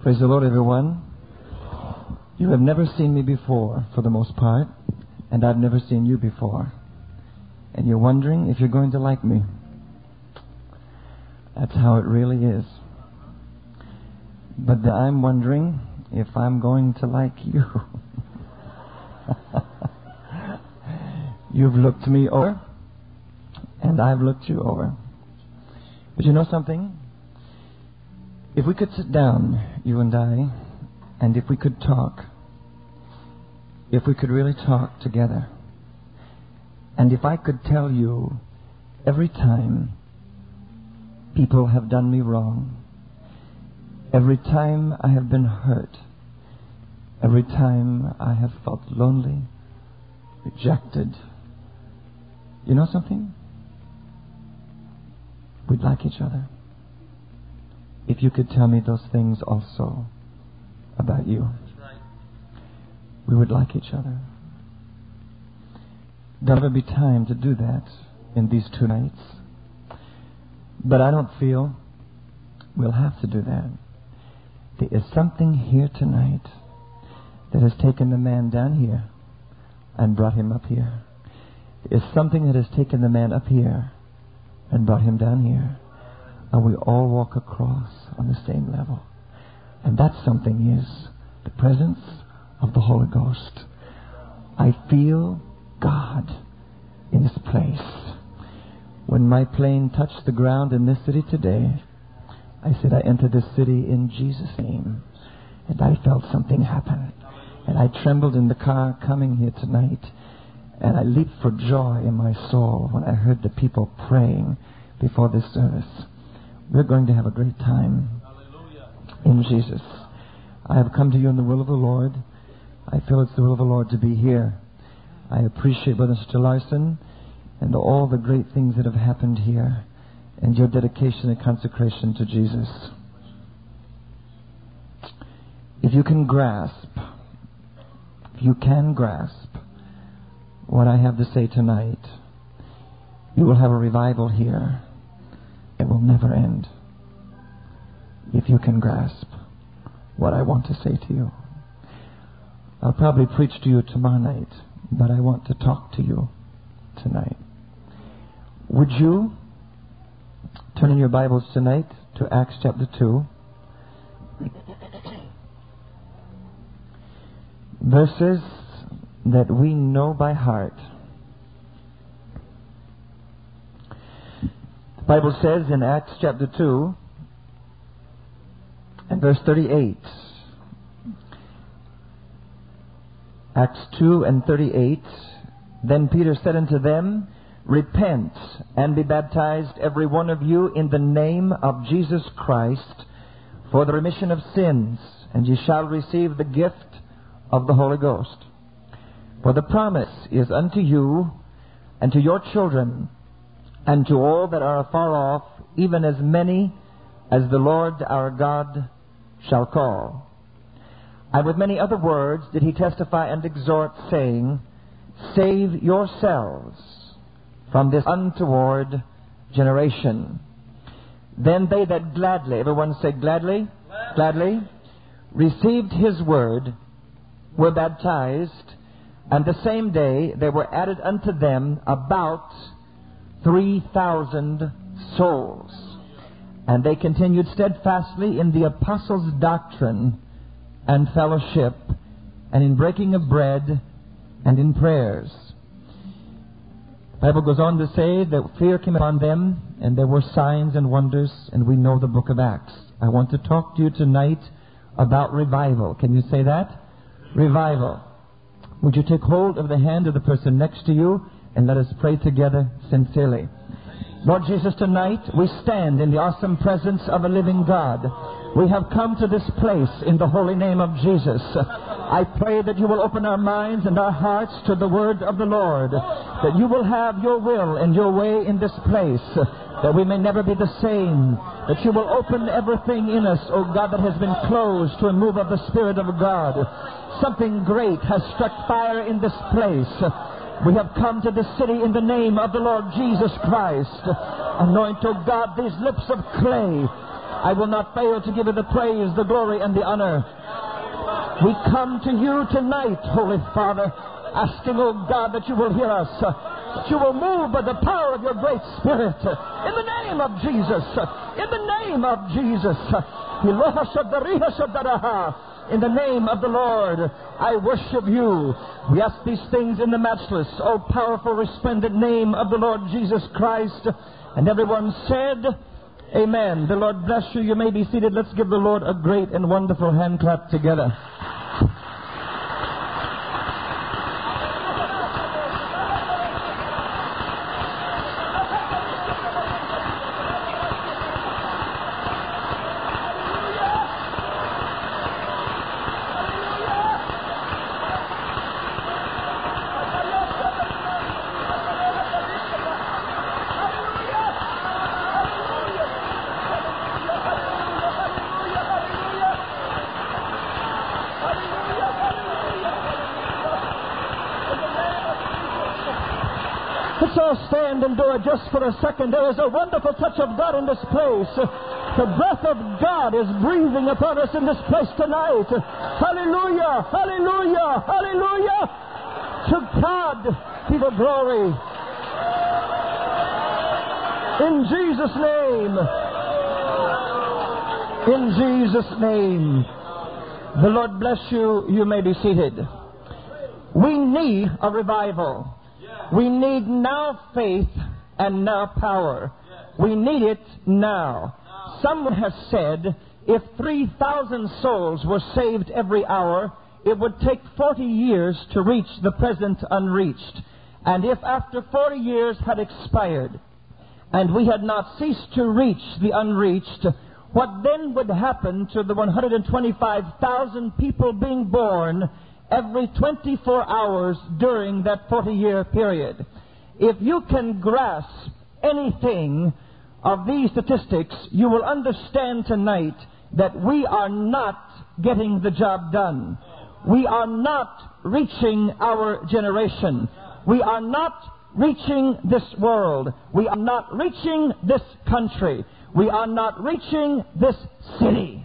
Praise the Lord, everyone. You have never seen me before, for the most part, and I've never seen you before. And you're wondering if you're going to like me. That's how it really is. But I'm wondering if I'm going to like you. You've looked me over, and I've looked you over. But you know something? If we could sit down, you and I, and if we could talk, if we could really talk together, and if I could tell you every time people have done me wrong, every time I have been hurt, every time I have felt lonely, rejected, you know something? We'd like each other. If you could tell me those things also about you. That's right. We would like each other. There'll never be time to do that in these 2 nights. But I don't feel we'll have to do that. There is something here tonight that has taken the man down here and brought him up here. There is something that has taken the man up here and brought him down here. And we all walk across on the same level. And that something is the presence of the Holy Ghost. I feel God in this place. When my plane touched the ground in this city today, I said, I enter this city in Jesus' name. And I felt something happen. And I trembled in the car coming here tonight. And I leaped for joy in my soul when I heard the people praying before this service. We're going to have a great time in Jesus. I have come to you in the will of the Lord. I feel it's the will of the Lord to be here. I appreciate Brother Mr. Larson and all the great things that have happened here and your dedication and consecration to Jesus. If you can grasp what I have to say tonight, you will have a revival here. It will never end. If you can grasp what I want to say to you. I'll probably preach to you tomorrow night, but I want to talk to you tonight. Would you turn in your Bibles tonight to Acts chapter 2, verses that we know by heart. The Bible says in Acts chapter 2 and verse 38. Acts 2 and 38. Then Peter said unto them, Repent and be baptized every one of you in the name of Jesus Christ for the remission of sins, and ye shall receive the gift of the Holy Ghost. For the promise is unto you and to your children, and to all that are afar off, even as many as the Lord our God shall call. And with many other words did he testify and exhort, saying, Save yourselves from this untoward generation. Then they that gladly, everyone say gladly, gladly, received his word, were baptized, and the same day there were added unto them about 3,000 souls. And they continued steadfastly in the apostles' doctrine and fellowship, and in breaking of bread, and in prayers. The Bible goes on to say that fear came upon them, and there were signs and wonders, and we know the book of Acts. I want to talk to you tonight about revival. Can you say that? Revival. Would you take hold of the hand of the person next to you, and let us pray together sincerely. Lord Jesus, tonight we stand in the awesome presence of a living God. We have come to this place in the holy name of Jesus. I pray that you will open our minds and our hearts to the word of the Lord, that you will have your will and your way in this place, that we may never be the same, that you will open everything in us, O God, that has been closed to a move of the Spirit of God. Something great has struck fire in this place. We have come to this city in the name of the Lord Jesus Christ. Anoint, O God, these lips of clay. I will not fail to give you the praise, the glory, and the honor. We come to you tonight, Holy Father, asking, oh God, that you will hear us, that you will move by the power of your great Spirit. In the name of Jesus. In the name of Jesus. In the name of the Lord, I worship you. We ask these things in the matchless, oh powerful, resplendent name of the Lord Jesus Christ. And everyone said, amen. The Lord bless you. You may be seated. Let's give the Lord a great and wonderful hand clap together. Let's all stand and do it just for a second. There is a wonderful touch of God in this place. The breath of God is breathing upon us in this place tonight. Hallelujah! Hallelujah! Hallelujah! To God be the glory. In Jesus' name. In Jesus' name. The Lord bless you. You may be seated. We need a revival. We need now faith and now power. We need it now. Someone has said if 3,000 souls were saved every hour, it would take 40 years to reach the present unreached. And if after 40 years had expired and we had not ceased to reach the unreached, what then would happen to the 125,000 people being born every 24 hours during that 40-year period? If you can grasp anything of these statistics, you will understand tonight that we are not getting the job done. We are not reaching our generation. We are not reaching this world. We are not reaching this country. We are not reaching this city.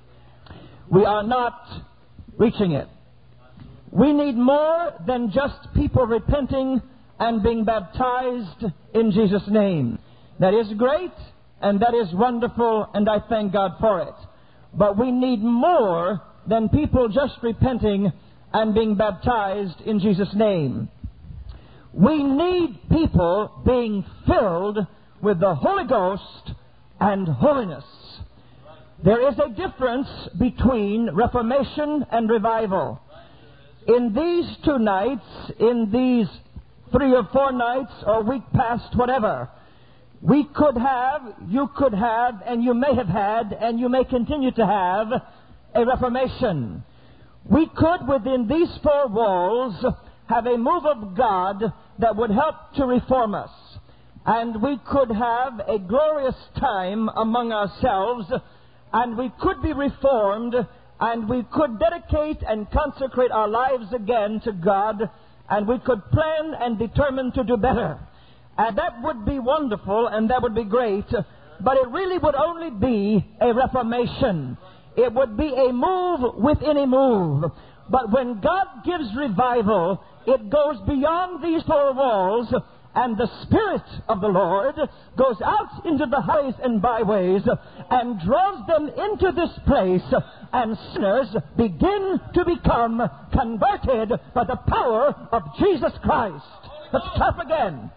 We are not reaching it. We need more than just people repenting and being baptized in Jesus' name. That is great and that is wonderful, and I thank God for it. But we need more than people just repenting and being baptized in Jesus' name. We need people being filled with the Holy Ghost and holiness. There is a difference between reformation and revival. In these 2 nights, in these 3 or 4 nights, or week past, whatever, we could have, you could have, and you may have had, and you may continue to have a reformation. We could, within these 4 walls, have a move of God that would help to reform us. And we could have a glorious time among ourselves, and we could be reformed, and we could dedicate and consecrate our lives again to God, and we could plan and determine to do better. And that would be wonderful, and that would be great, but it really would only be a reformation. It would be a move within a move. But when God gives revival, it goes beyond these 4 walls, and the Spirit of the Lord goes out into the highways and byways and draws them into this place, and sinners begin to become converted by the power of Jesus Christ. Let's clap again.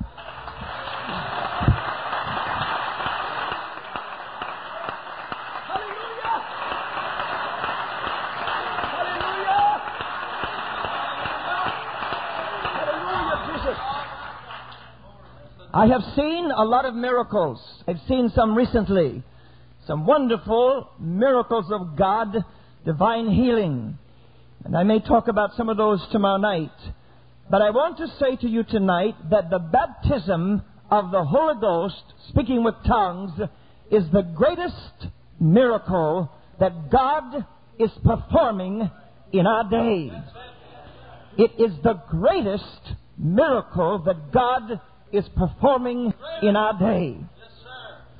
I have seen a lot of miracles. I've seen some recently. Some wonderful miracles of God, divine healing. And I may talk about some of those tomorrow night. But I want to say to you tonight that the baptism of the Holy Ghost, speaking with tongues, is the greatest miracle that God is performing in our day. It is the greatest miracle that God is performing in our day.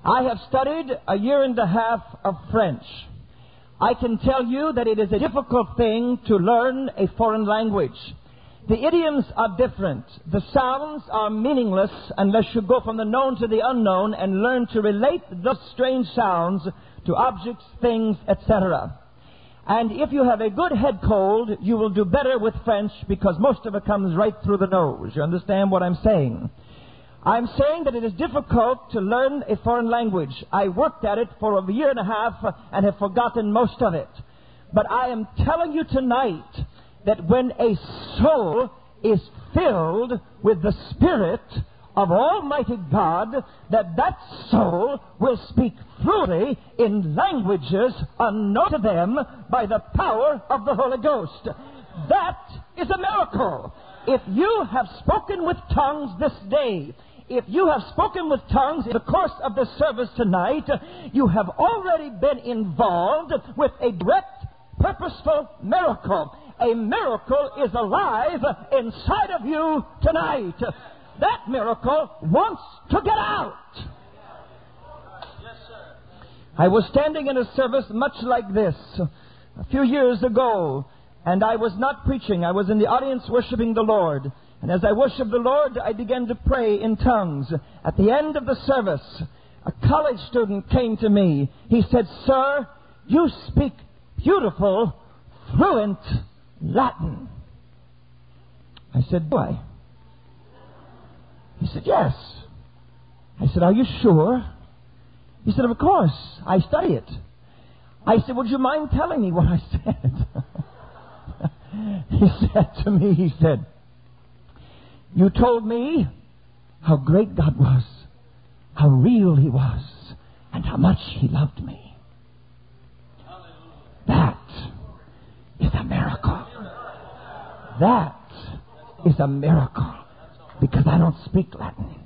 I have studied a year and a half of French. I can tell you that it is a difficult thing to learn a foreign language. The idioms are different. The sounds are meaningless unless you go from the known to the unknown and learn to relate those strange sounds to objects, things, etc. And if you have a good head cold, you will do better with French because most of it comes right through the nose. You understand what I'm saying? I'm saying that it is difficult to learn a foreign language. I worked at it for a year and a half and have forgotten most of it. But I am telling you tonight that when a soul is filled with the Spirit of Almighty God, that soul will speak fluently in languages unknown to them by the power of the Holy Ghost. That is a miracle. If you have spoken with tongues this day, if you have spoken with tongues in the course of the service tonight, you have already been involved with a direct, purposeful miracle. A miracle is alive inside of you tonight. That miracle wants to get out. I was standing in a service much like this a few years ago, and I was not preaching. I was in the audience worshiping the Lord. And as I worshiped the Lord, I began to pray in tongues. At the end of the service, a college student came to me. He said, "Sir, you speak beautiful, fluent Latin." I said, "Do I?" He said, "Yes." I said, "Are you sure?" He said, "Of course. I study it." I said, "Would you mind telling me what I said?" He said to me, he said, "You told me how great God was, how real He was, and how much He loved me. That is a miracle. That is a miracle, because I don't speak Latin."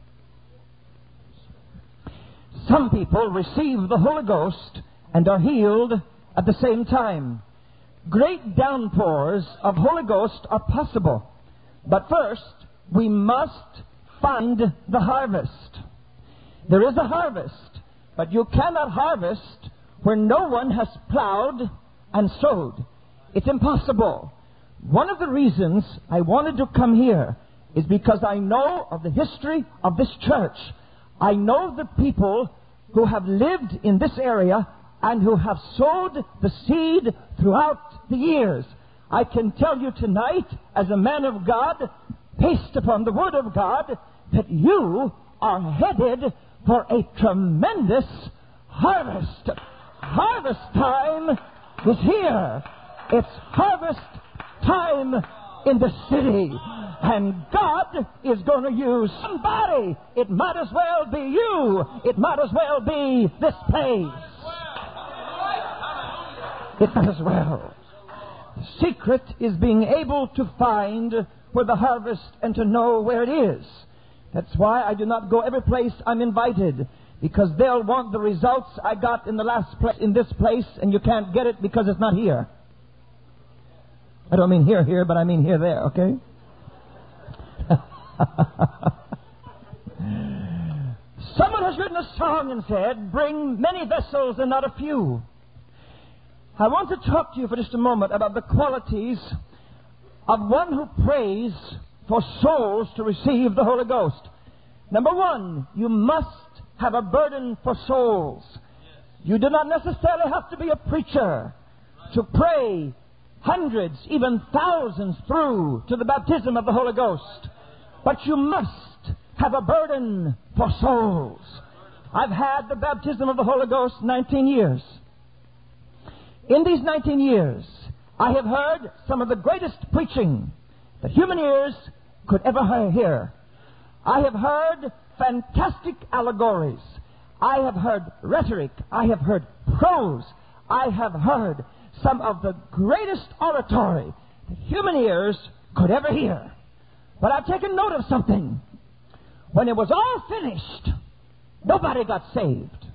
Some people receive the Holy Ghost and are healed at the same time. Great downpours of Holy Ghost are possible. But first, we must find the harvest. There is a harvest, but you cannot harvest where no one has plowed and sowed. It's impossible. One of the reasons I wanted to come here is because I know of the history of this church. I know the people who have lived in this area and who have sowed the seed throughout the years. I can tell you tonight, as a man of God, based upon the Word of God, that you are headed for a tremendous harvest. Harvest time is here. It's harvest time in the city. And God is going to use somebody. It might as well be you. It might as well be this place. It might as well. The secret is being able to find where the harvest and to know where it is. That's why I do not go every place I'm invited, because they'll want the results I got in the last place, in this place, and you can't get it because it's not here. I don't mean here, but I mean there, okay? Someone has written a song and said, "Bring many vessels and not a few." I want to talk to you for just a moment about the qualities of one who prays for souls to receive the Holy Ghost. Number one, you must have a burden for souls. You do not necessarily have to be a preacher to pray hundreds, even thousands through to the baptism of the Holy Ghost. But you must have a burden for souls. I've had the baptism of the Holy Ghost 19 years. In these 19 years, I have heard some of the greatest preaching that human ears could ever hear. I have heard fantastic allegories. I have heard rhetoric. I have heard prose. I have heard some of the greatest oratory that human ears could ever hear. But I've taken note of something. When it was all finished, nobody got saved.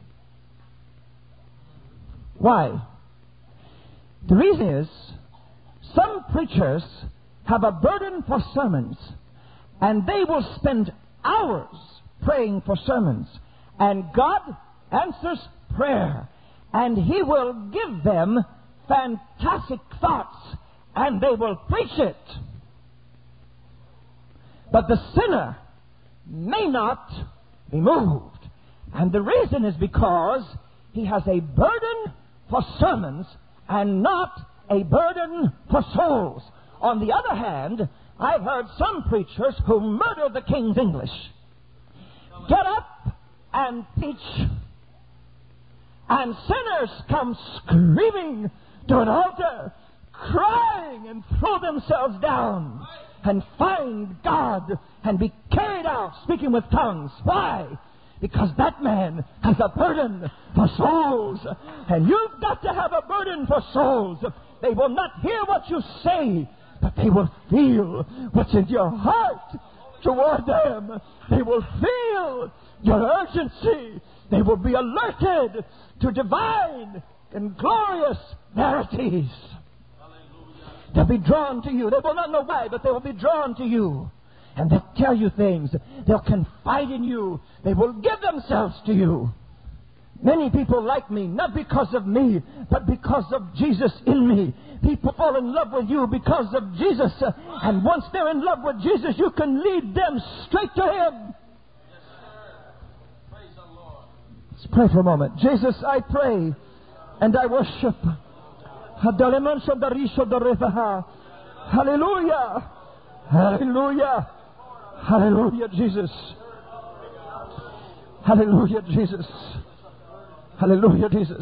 Why? The reason is, some preachers have a burden for sermons, and they will spend hours praying for sermons, And God answers prayer. And He will give them fantastic thoughts. And they will preach it. But the sinner may not be moved. And the reason is because he has a burden for sermons and not a burden for souls. On the other hand, I've heard some preachers who murder the King's English get up and teach, and sinners come screaming to an altar, crying, and throw themselves down and find God and be carried out speaking with tongues. Why? Because that man has a burden for souls. And you've got to have a burden for souls. They will not hear what you say, but they will feel what's in your heart toward them. They will feel your urgency. They will be alerted to divine and glorious narratives. They'll be drawn to you. They will not know why, but they will be drawn to you. And they'll tell you things. They'll confide in you. They will give themselves to you. Many people like me, not because of me, but because of Jesus in me. People fall in love with you because of Jesus. And once they're in love with Jesus, you can lead them straight to Him. Praise the Lord. Let's pray for a moment. Jesus, I pray and I worship. Hallelujah. Hallelujah. Hallelujah, Jesus. Hallelujah, Jesus. Hallelujah, Jesus.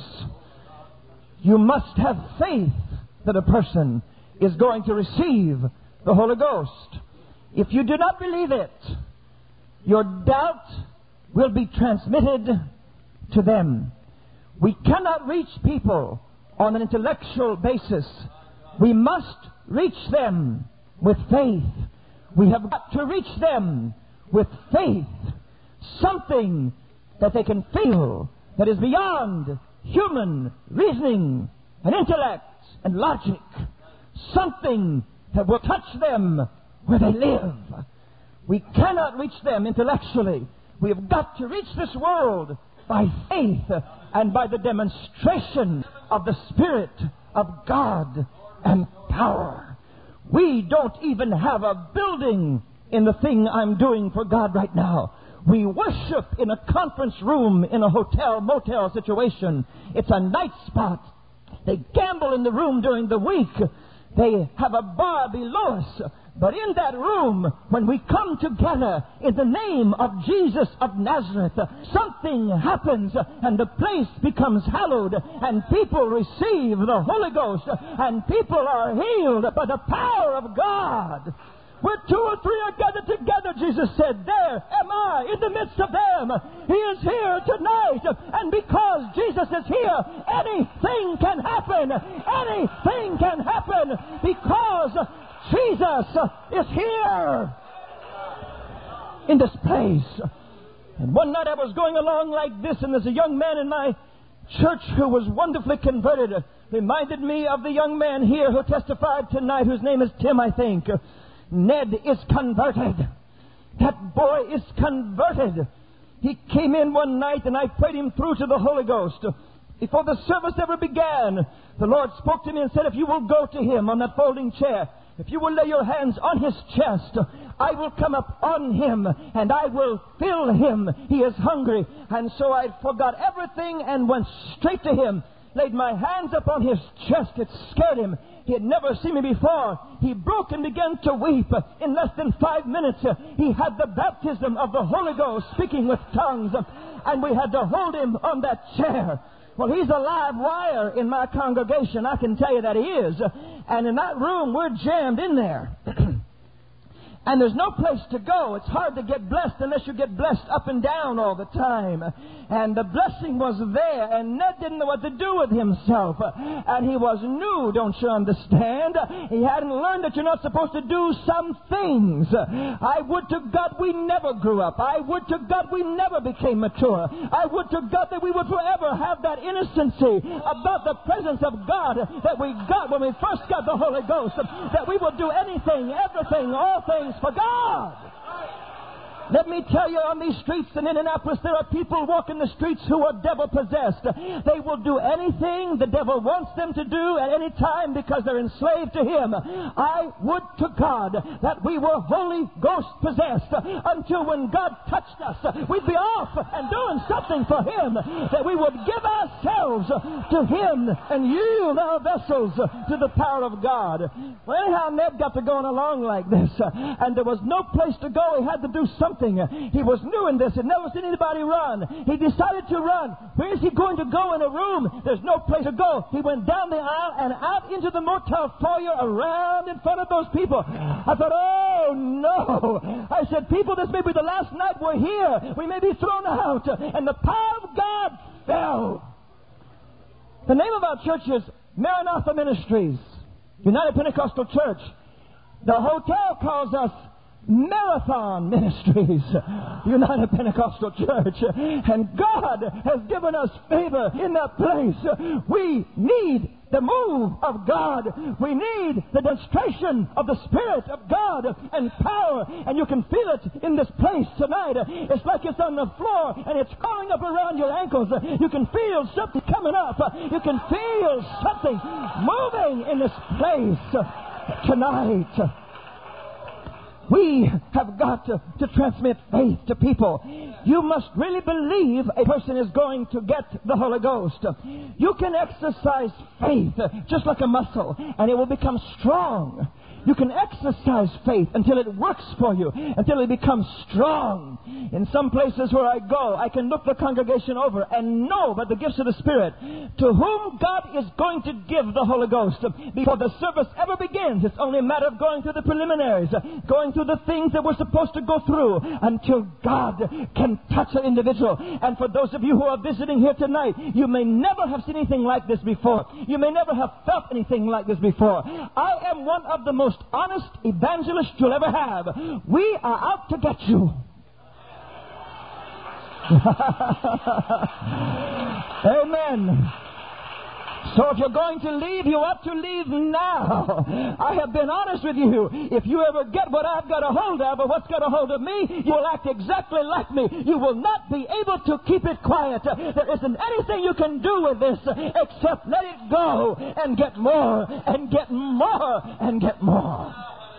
You must have faith that a person is going to receive the Holy Ghost. If you do not believe it, your doubt will be transmitted to them. We cannot reach people on an intellectual basis. We must reach them with faith. We have got to reach them with faith. Something that they can feel that is beyond human reasoning and intellect and logic. Something that will touch them where they live. We cannot reach them intellectually. We have got to reach this world by faith and by the demonstration of the Spirit of God and power. We don't even have a building in the thing I'm doing for God right now. We worship in a conference room in a hotel, motel situation. It's a night spot. They gamble in the room during the week. They have a bar below us. But in that room, when we come together in the name of Jesus of Nazareth, something happens and the place becomes hallowed and people receive the Holy Ghost and people are healed by the power of God. Where two or three are gathered together, Jesus said, there am I in the midst of them. He is here tonight. And because Jesus is here, anything can happen. Anything can happen because Jesus is here in this place. And one night I was going along like this, and there's a young man in my church who was wonderfully converted. Reminded me of the young man here who testified tonight, whose name is Tim, I think. Ned is converted. That boy is converted. He came in one night and I prayed him through to the Holy Ghost. Before the service ever began, the Lord spoke to me and said, if you will go to him on that folding chair, if you will lay your hands on his chest, I will come up on him and I will fill him. He is hungry. And so I forgot everything and went straight to him. Laid my hands upon his chest. It scared him. He had never seen me before. He broke and began to weep. In less than 5 minutes, he had the baptism of the Holy Ghost, speaking with tongues. And we had to hold him on that chair. Well, he's a live wire in my congregation. I can tell you that he is. And in that room, we're jammed in there. And there's no place to go. It's hard to get blessed unless you get blessed up and down all the time. And the blessing was there, and Ned didn't know what to do with himself. And he was new, don't you understand? He hadn't learned that you're not supposed to do some things. I would to God we never grew up. I would to God we never became mature. I would to God that we would forever have that innocency about the presence of God that we got when we first got the Holy Ghost. That we would do anything, everything, all things for God. Let me tell you, on these streets in Indianapolis, there are people walking the streets who are devil-possessed. They will do anything the devil wants them to do at any time because they're enslaved to him. I would to God that we were Holy Ghost-possessed until when God touched us, we'd be off and doing something for him, that we would give ourselves to him and yield our vessels to the power of God. Well, anyhow, Ned got to going along like this, and there was no place to go. He had to do something. He was new in this. He'd never seen anybody run. He decided to run. Where is he going to go in a room? There's no place to go. He went down the aisle and out into the motel foyer around in front of those people. I thought, oh, no. I said, people, this may be the last night we're here. We may be thrown out. And the power of God fell. The name of our church is Maranatha Ministries, United Pentecostal Church. The hotel calls us Marathon Ministries, United Pentecostal Church. And God has given us favor in that place. We need the move of God. We need the demonstration of the Spirit of God and power. And you can feel it in this place tonight. It's like it's on the floor and it's crawling up around your ankles. You can feel something coming up. You can feel something moving in this place tonight. We have got to transmit faith to people. You must really believe a person is going to get the Holy Ghost. You can exercise faith just like a muscle, and it will become strong. You can exercise faith until it works for you, until it becomes strong. In some places where I go, I can look the congregation over and know by the gifts of the Spirit to whom God is going to give the Holy Ghost. Before the service ever begins, it's only a matter of going through the preliminaries, going through the things that we're supposed to go through until God can touch an individual. And for those of you who are visiting here tonight, you may never have seen anything like this before. You may never have felt anything like this before. I am one of the most honest evangelists you'll ever have. We are out to get you. Amen. So if you're going to leave, you ought to leave now. I have been honest with you. If you ever get what I've got a hold of or what's got a hold of me, you will act exactly like me. You will not be able to keep it quiet. There isn't anything you can do with this except let it go and get more and get more and get more.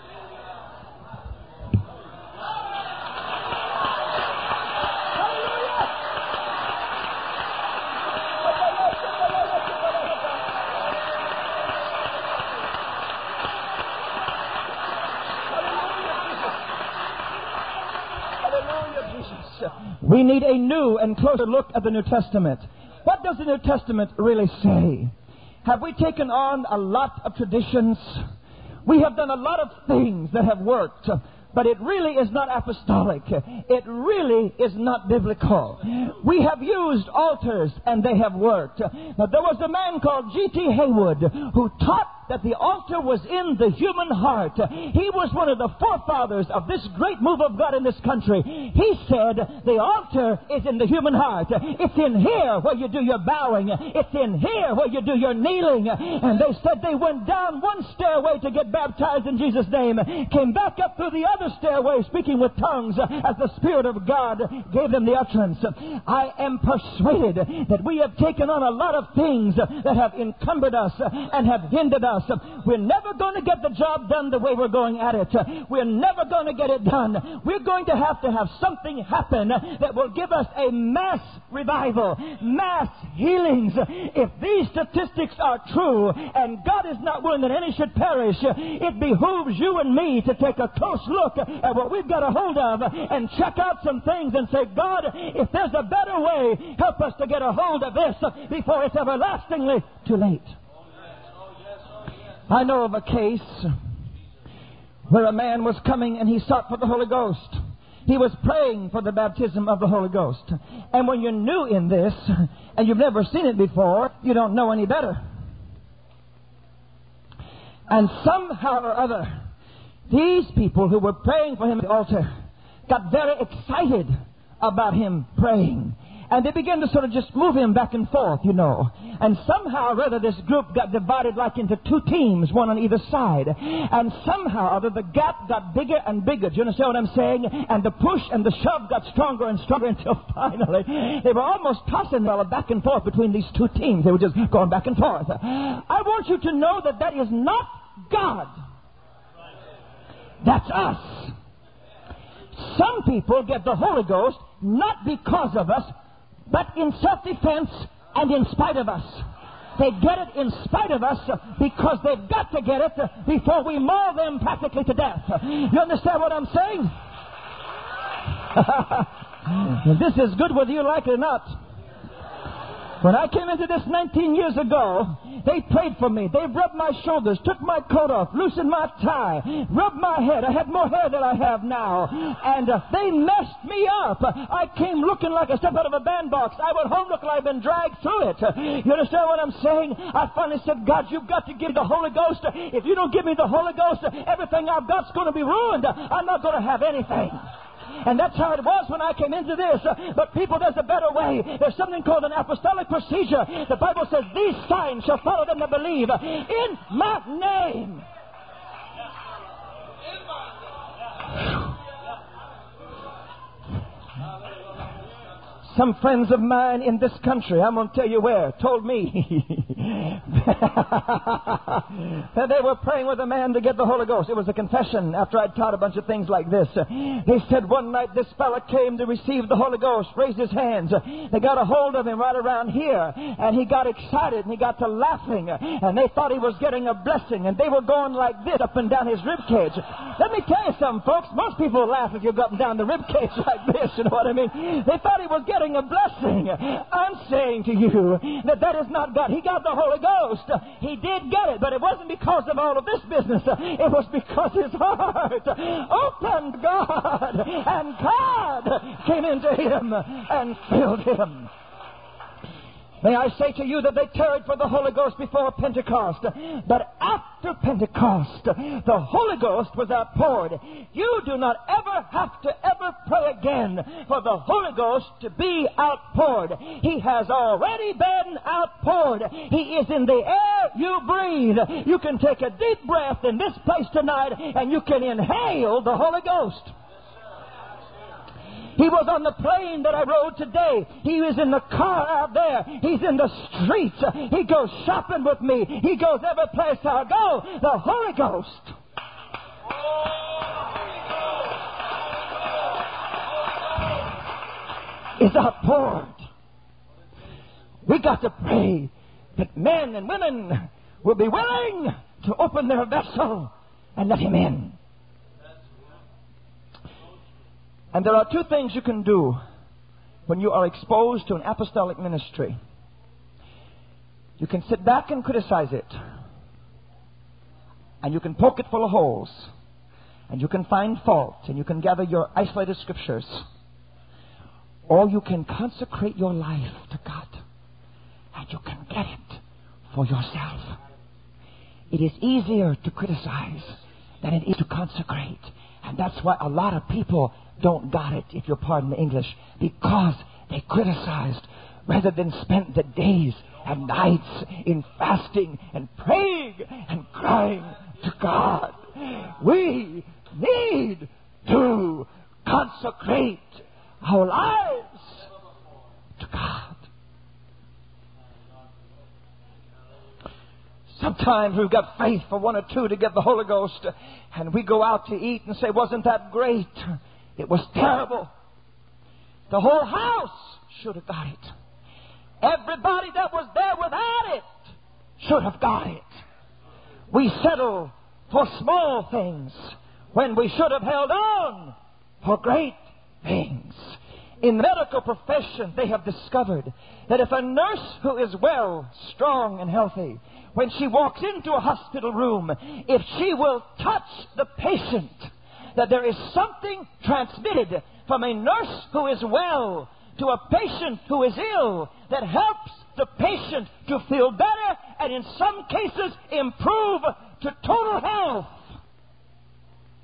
We need a new and closer look at the New Testament. What does the New Testament really say? Have we taken on a lot of traditions? We have done a lot of things that have worked, but it really is not apostolic. It really is not biblical. We have used altars and they have worked. Now, there was a man called G.T. Haywood who taught that the altar was in the human heart. He was one of the forefathers of this great move of God in this country. He said the altar is in the human heart. It's in here where you do your bowing. It's in here where you do your kneeling. And they said they went down one stairway to get baptized in Jesus' name, came back up through the other stairway speaking with tongues as the Spirit of God gave them the utterance. I am persuaded that we have taken on a lot of things that have encumbered us and have hindered us. We're never going to get the job done the way we're going at it. We're never going to get it done. We're going to have something happen that will give us a mass revival, mass healings. If these statistics are true and God is not willing that any should perish, it behooves you and me to take a close look at what we've got a hold of and check out some things and say, God, if there's a better way, help us to get a hold of this before it's everlastingly too late. I know of a case where a man was coming and he sought for the Holy Ghost. He was praying for the baptism of the Holy Ghost. And when you're new in this and you've never seen it before, you don't know any better. And somehow or other, these people who were praying for him at the altar got very excited about him praying. And they began to sort of just move him back and forth, you know. And somehow or other, this group got divided like into two teams, one on either side. And somehow or other, the gap got bigger and bigger. Do you understand what I'm saying? And the push and the shove got stronger and stronger until finally they were almost tossing the back and forth between these two teams. They were just going back and forth. I want you to know that that is not God. That's us. Some people get the Holy Ghost not because of us, but in self-defense and in spite of us. They get it in spite of us because they've got to get it before we maul them practically to death. You understand what I'm saying? This is good whether you like it or not. When I came into this 19 years ago, they prayed for me. They rubbed my shoulders, took my coat off, loosened my tie, rubbed my head. I had more hair than I have now. And they messed me up. I came looking like a step out of a bandbox. I went home looking like I'd been dragged through it. You understand what I'm saying? I finally said, God, you've got to give me the Holy Ghost. If you don't give me the Holy Ghost, everything I've got's going to be ruined. I'm not going to have anything. And that's how it was when I came into this. But people, there's a better way. There's something called an apostolic procedure. The Bible says, these signs shall follow them that believe in my name. Some friends of mine in this country, I'm going to tell you where, told me that they were praying with a man to get the Holy Ghost. It was a confession after I'd taught a bunch of things like this. They said one night this fella came to receive the Holy Ghost, raised his hands. They got a hold of him right around here, and he got excited, and he got to laughing, and they thought he was getting a blessing, and they were going like this up and down his rib cage. Let me tell you something, folks. Most people laugh if you're up and down the rib cage like this, you know what I mean? They thought he was getting a blessing. I'm saying to you that that is not God. He got the Holy Ghost. He did get it, but it wasn't because of all of this business. It was because his heart opened to God, and God came into him and filled him. May I say to you that they tarried for the Holy Ghost before Pentecost. But after Pentecost, the Holy Ghost was outpoured. You do not ever have to ever pray again for the Holy Ghost to be outpoured. He has already been outpoured. He is in the air you breathe. You can take a deep breath in this place tonight and you can inhale the Holy Ghost. He was on the plane that I rode today. He was in the car out there. He's in the streets. He goes shopping with me. He goes every place I go. The Holy Ghost. Is outpoured. We got to pray that men and women will be willing to open their vessel and let Him in. And there are two things you can do when you are exposed to an apostolic ministry. You can sit back and criticize it. And you can poke it full of holes. And you can find fault. And you can gather your isolated scriptures. Or you can consecrate your life to God. And you can get it for yourself. It is easier to criticize than it is to consecrate. And that's why a lot of people don't got it, if you'll pardon the English, because they criticized rather than spent the days and nights in fasting and praying and crying to God. We need to consecrate our lives to God. Sometimes we've got faith for one or two to get the Holy Ghost, and we go out to eat and say, wasn't that great? It was terrible. The whole house should have got it. Everybody that was there without it should have got it. We settle for small things when we should have held on for great things. In the medical profession, they have discovered that if a nurse who is well, strong, and healthy, when she walks into a hospital room, if she will touch the patient, that there is something transmitted from a nurse who is well to a patient who is ill that helps the patient to feel better and in some cases improve to total health.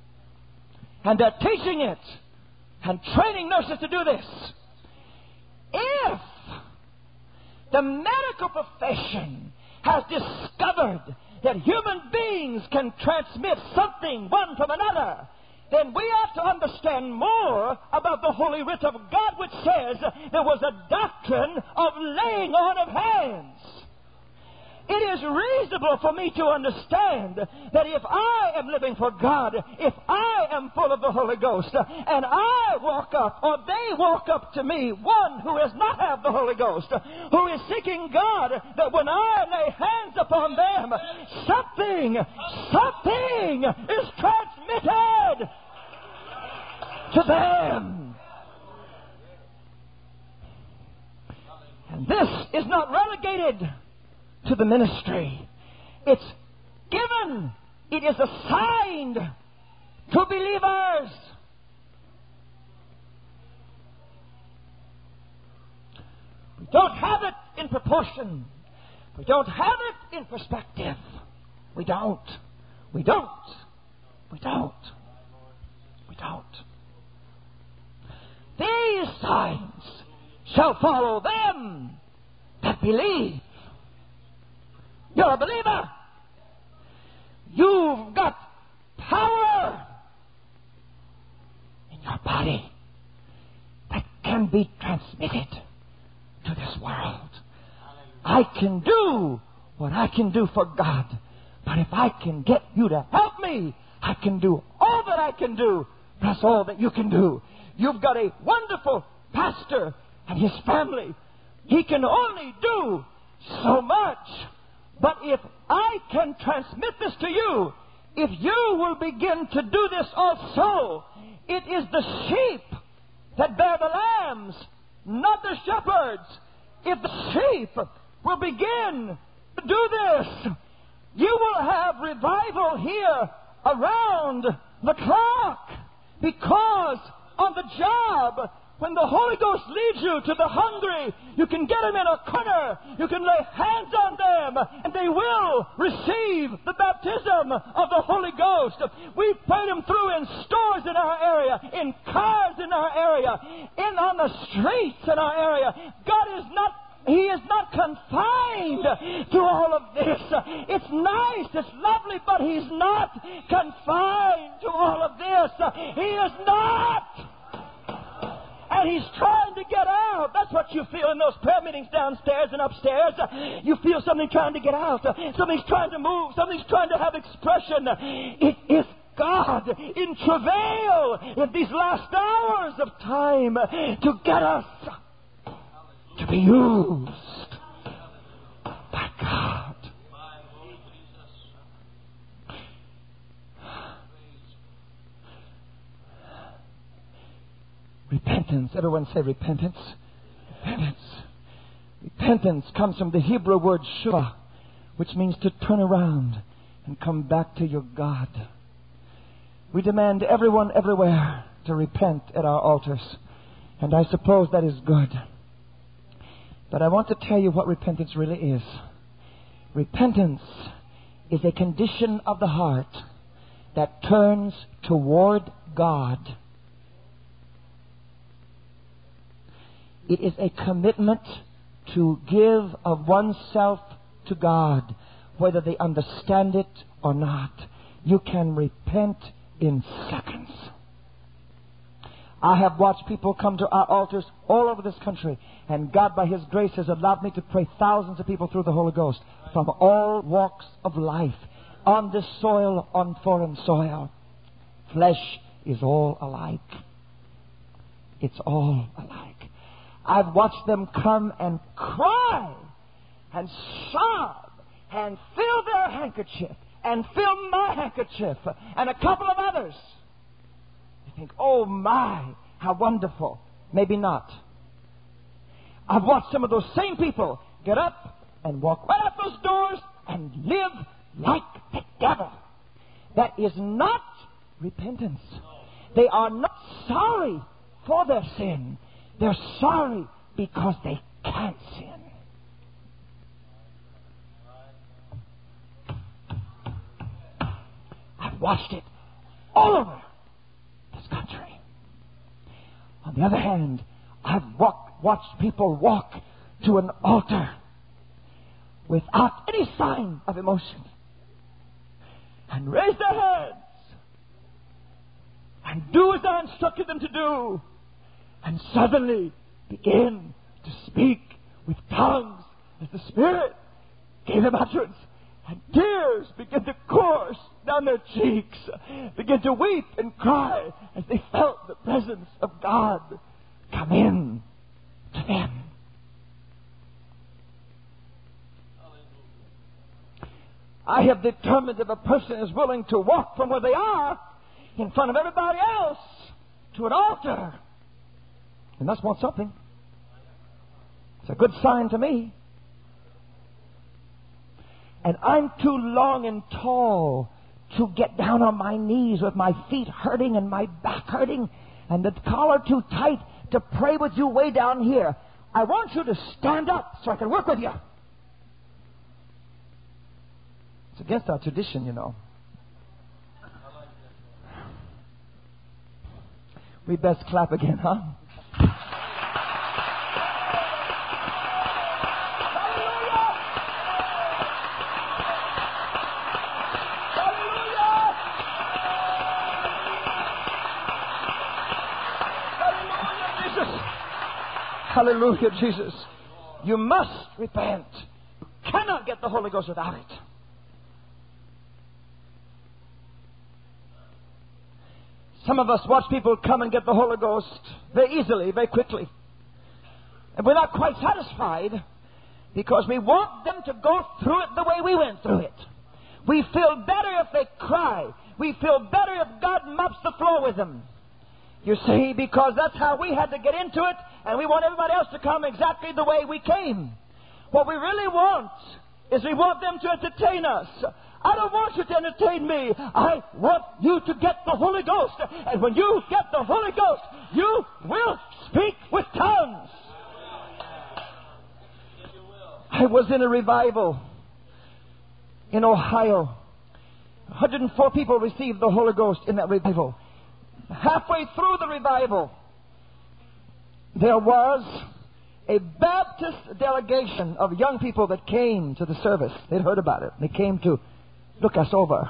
And they're teaching it and training nurses to do this. if the medical profession has discovered that human beings can transmit something one from another, then we have to understand more about the Holy Writ of God, which says there was a doctrine of laying on of hands. It is reasonable for me to understand that if I am living for God, if I am full of the Holy Ghost, and I walk up, or they walk up to me, one who does not have the Holy Ghost, who is seeking God, that when I lay hands upon them, something is transmitted to them. And this is not relegated to the ministry. It's given. It is assigned to believers. We don't have it in proportion. We don't have it in perspective. We don't. These signs shall follow them that believe. You're a believer. You've got power in your body that can be transmitted to this world. I can do what I can do for God. But if I can get you to help me, I can do all that I can do, plus all that you can do. You've got a wonderful pastor and his family. He can only do so much. But if I can transmit this to you, if you will begin to do this also, it is the sheep that bear the lambs, not the shepherds. If the sheep will begin to do this, you will have revival here around the clock. Because on the job, when the Holy Ghost leads you to the hungry, you can get them in a corner. You can lay hands on them, and they will receive the baptism of the Holy Ghost. We've prayed them through in stores in our area, in cars in our area, on the streets in our area. He is not confined to all of this. It's nice, it's lovely, but He's not confined to all of this. He is not. And He's trying to get out. That's what you feel in those prayer meetings downstairs and upstairs. You feel something trying to get out. Something's trying to move. Something's trying to have expression. It is God in travail in these last hours of time to get us to be used by God. Repentance. Everyone say repentance. Repentance. Repentance comes from the Hebrew word shuvah, which means to turn around and come back to your God. We demand everyone everywhere to repent at our altars. And I suppose that is good. But I want to tell you what repentance really is. Repentance is a condition of the heart that turns toward God. It is a commitment to give of oneself to God, whether they understand it or not. You can repent in seconds. I have watched people come to our altars all over this country, and God, by His grace, has allowed me to pray thousands of people through the Holy Ghost from all walks of life, on this soil, on foreign soil. Flesh is all alike. It's all alike. I've watched them come and cry and sob and fill their handkerchief and fill my handkerchief and a couple of others. You think, oh my, how wonderful. Maybe not. I've watched some of those same people get up and walk right out those doors and live like the devil. That is not repentance. They are not sorry for their sin. They're sorry because they can't sin. I've watched it all over this country. On the other hand, I've watched people walk to an altar without any sign of emotion and raise their hands and do as I instructed them to do, and suddenly begin to speak with tongues as the Spirit gave them utterance, and tears begin to course down their cheeks, begin to weep and cry as they felt the presence of God come in to them. I have determined if a person is willing to walk from where they are in front of everybody else to an altar, and must want something. It's a good sign to me. And I'm too long and tall to get down on my knees with my feet hurting and my back hurting and the collar too tight to pray with you way down here. I want you to stand up so I can work with you. It's against our tradition, you know. We best clap again, huh? Hallelujah, Jesus. You must repent. You cannot get the Holy Ghost without it. Some of us watch people come and get the Holy Ghost very easily, very quickly. And we're not quite satisfied because we want them to go through it the way we went through it. We feel better if they cry. We feel better if God mops the floor with them. You see, because that's how we had to get into it, and we want everybody else to come exactly the way we came. What we really want is we want them to entertain us. I don't want you to entertain me. I want you to get the Holy Ghost. And when you get the Holy Ghost, you will speak with tongues. I was in a revival in Ohio. 104 people received the Holy Ghost in that revival. Halfway through the revival, there was a Baptist delegation of young people that came to the service. They'd heard about it. They came to look us over.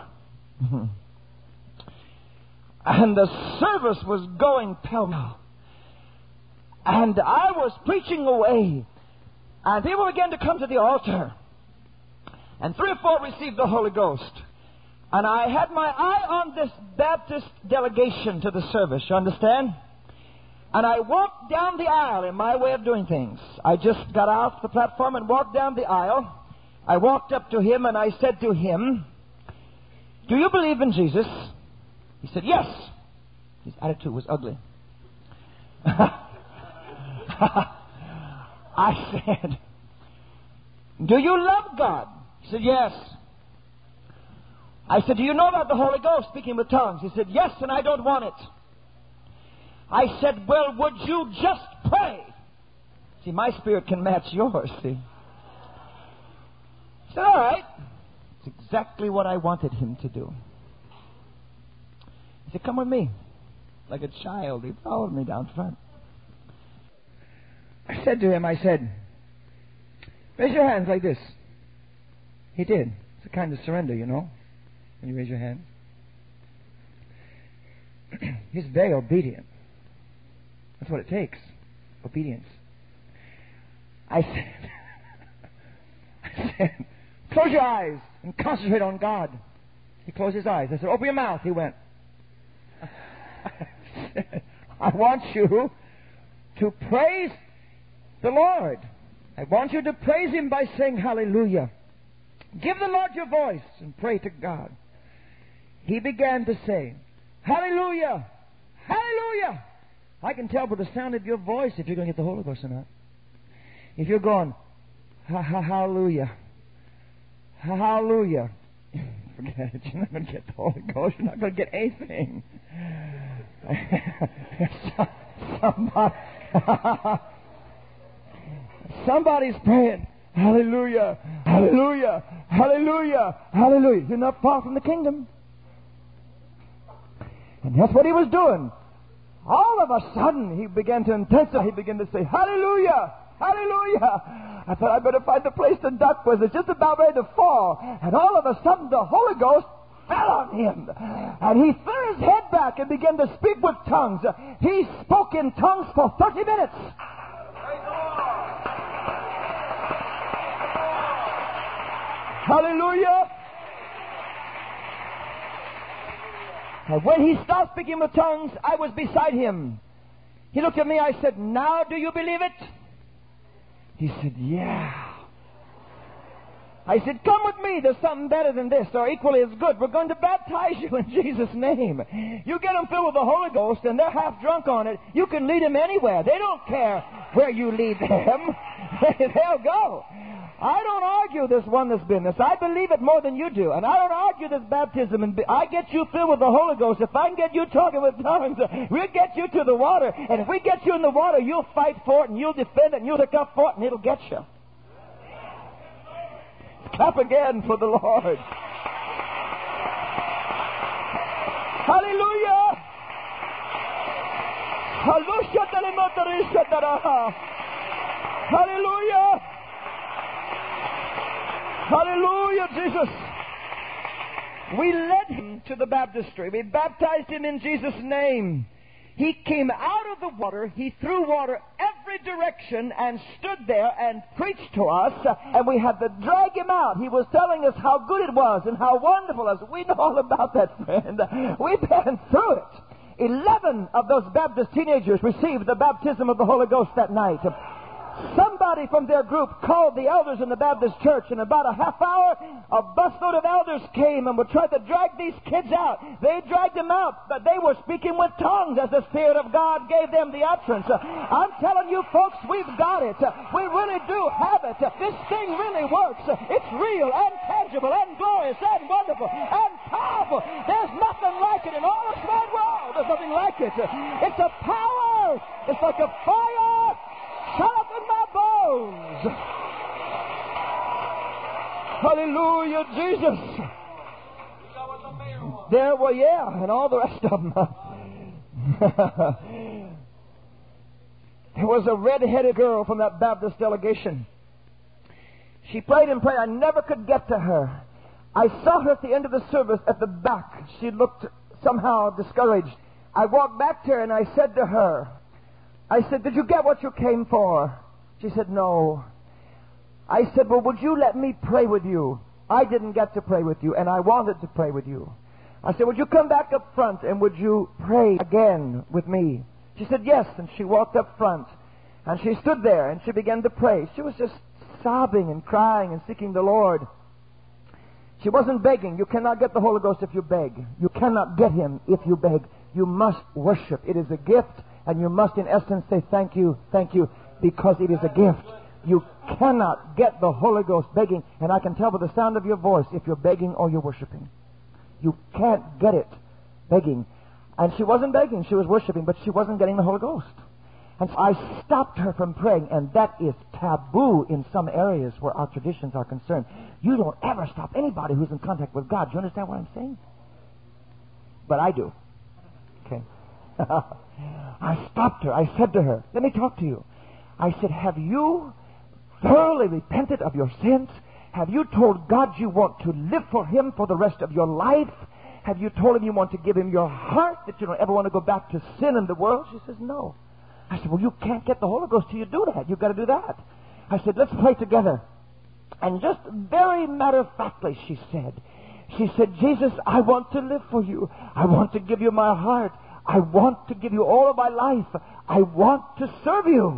And the service was going pell-mell. And I was preaching away. And people began to come to the altar. And 3 or 4 received the Holy Ghost. And I had my eye on this Baptist delegation to the service, you understand? And I walked down the aisle in my way of doing things. I just got off the platform and walked down the aisle. I walked up to him and I said to him, "Do you believe in Jesus?" He said, "Yes." His attitude was ugly. I said, "Do you love God?" He said, "Yes." I said, "Do you know about the Holy Ghost, speaking with tongues?" He said, "Yes, and I don't want it." I said, "Well, would you just pray?" See, my spirit can match yours, see. He said, "All right." It's exactly what I wanted him to do. He said, "Come with me." Like a child, he followed me down front. I said to him, I said, "Raise your hands like this." He did. It's a kind of surrender, you know. When you raise your hand. He's very obedient. That's what it takes. Obedience. I said, "Close your eyes and concentrate on God." He closed his eyes. I said, "Open your mouth." He went. I said, "I want you to praise the Lord. I want you to praise Him by saying hallelujah. Give the Lord your voice and pray to God." He began to say, "Hallelujah! Hallelujah!" I can tell by the sound of your voice if you're going to get the Holy Ghost or not. If you're going, hallelujah, hallelujah, forget it. You're not going to get the Holy Ghost. You're not going to get anything. Somebody's praying, hallelujah, hallelujah, hallelujah, hallelujah. You're not far from the kingdom. And that's what he was doing. all of a sudden, he began to intensify. He began to say, hallelujah, hallelujah. I thought I better find a place to duck, because it's just about ready to fall. And all of a sudden, the Holy Ghost fell on him. And he threw his head back and began to speak with tongues. He spoke in tongues for 30 minutes. Hallelujah. And when he stopped speaking with tongues, I was beside him. He looked at me. I said, now do you believe it? He said, yeah. I said, come with me. There's something better than this, or equally as good. We're going to baptize you in Jesus' name. You get them filled with the Holy Ghost, and they're half drunk on it. You can lead them anywhere. They don't care where you lead them. They'll go. I don't argue this oneness business. I believe it more than you do. And I don't argue this baptism. And I get you filled with the Holy Ghost. If I can get you talking with tongues, we'll get you to the water. And if we get you in the water, you'll fight for it, and you'll defend it, and you'll look up for it, and it'll get you. Clap again for the Lord. Hallelujah. Hallelujah. Hallelujah, Jesus. We led him to the baptistry. We baptized him in Jesus' name. He came out of the water. He threw water every direction and stood there and preached to us. And we had to drag him out. He was telling us how good it was and how wonderful it was. We know all about that, friend. We've been through it. 11 of those Baptist teenagers received the baptism of the Holy Ghost that night. Somebody from their group called the elders in the Baptist church. In about a half hour, a busload of elders came and would try to drag these kids out. They dragged them out, but they were speaking with tongues as the Spirit of God gave them the utterance. I'm telling you, folks, we've got it. We really do have it. This thing really works. It's real and tangible and glorious and wonderful and powerful. There's nothing like it in all this wide world. There's nothing like it. It's a power. It's like a fire. Shut up in my bones. Hallelujah, Jesus. There were, and all the rest of them. There was a red-headed girl from that Baptist delegation. She prayed and prayed. I never could get to her. I saw her at the end of the service at the back. She looked somehow discouraged. I walked back to her and I said to her, I said, did you get what you came for? She said, no. I said, well, would you let me pray with you? I didn't get to pray with you, and I wanted to pray with you. I said, would you come back up front, and would you pray again with me? She said, yes, and she walked up front. And she stood there, and she began to pray. She was just sobbing and crying and seeking the Lord. She wasn't begging. You cannot get the Holy Ghost if you beg. You cannot get Him if you beg. You must worship. It is a gift. And you must, in essence, say thank you, because it is a gift. You cannot get the Holy Ghost begging. And I can tell by the sound of your voice if you're begging or you're worshiping. You can't get it begging. And she wasn't begging, she was worshiping, but she wasn't getting the Holy Ghost. And so I stopped her from praying, and that is taboo in some areas where our traditions are concerned. You don't ever stop anybody who's in contact with God. Do you understand what I'm saying? But I do. Okay. I stopped her. I said to her, let me talk to you. I said, have you thoroughly repented of your sins? Have you told God you want to live for Him for the rest of your life? Have you told Him you want to give Him your heart, that you don't ever want to go back to sin in the world? She says, no. I said, well, you can't get the Holy Ghost till you do that. You've got to do that. I said, let's pray together. And just very matter-of-factly, she said, Jesus, I want to live for you. I want to give you my heart. I want to give you all of my life. I want to serve you.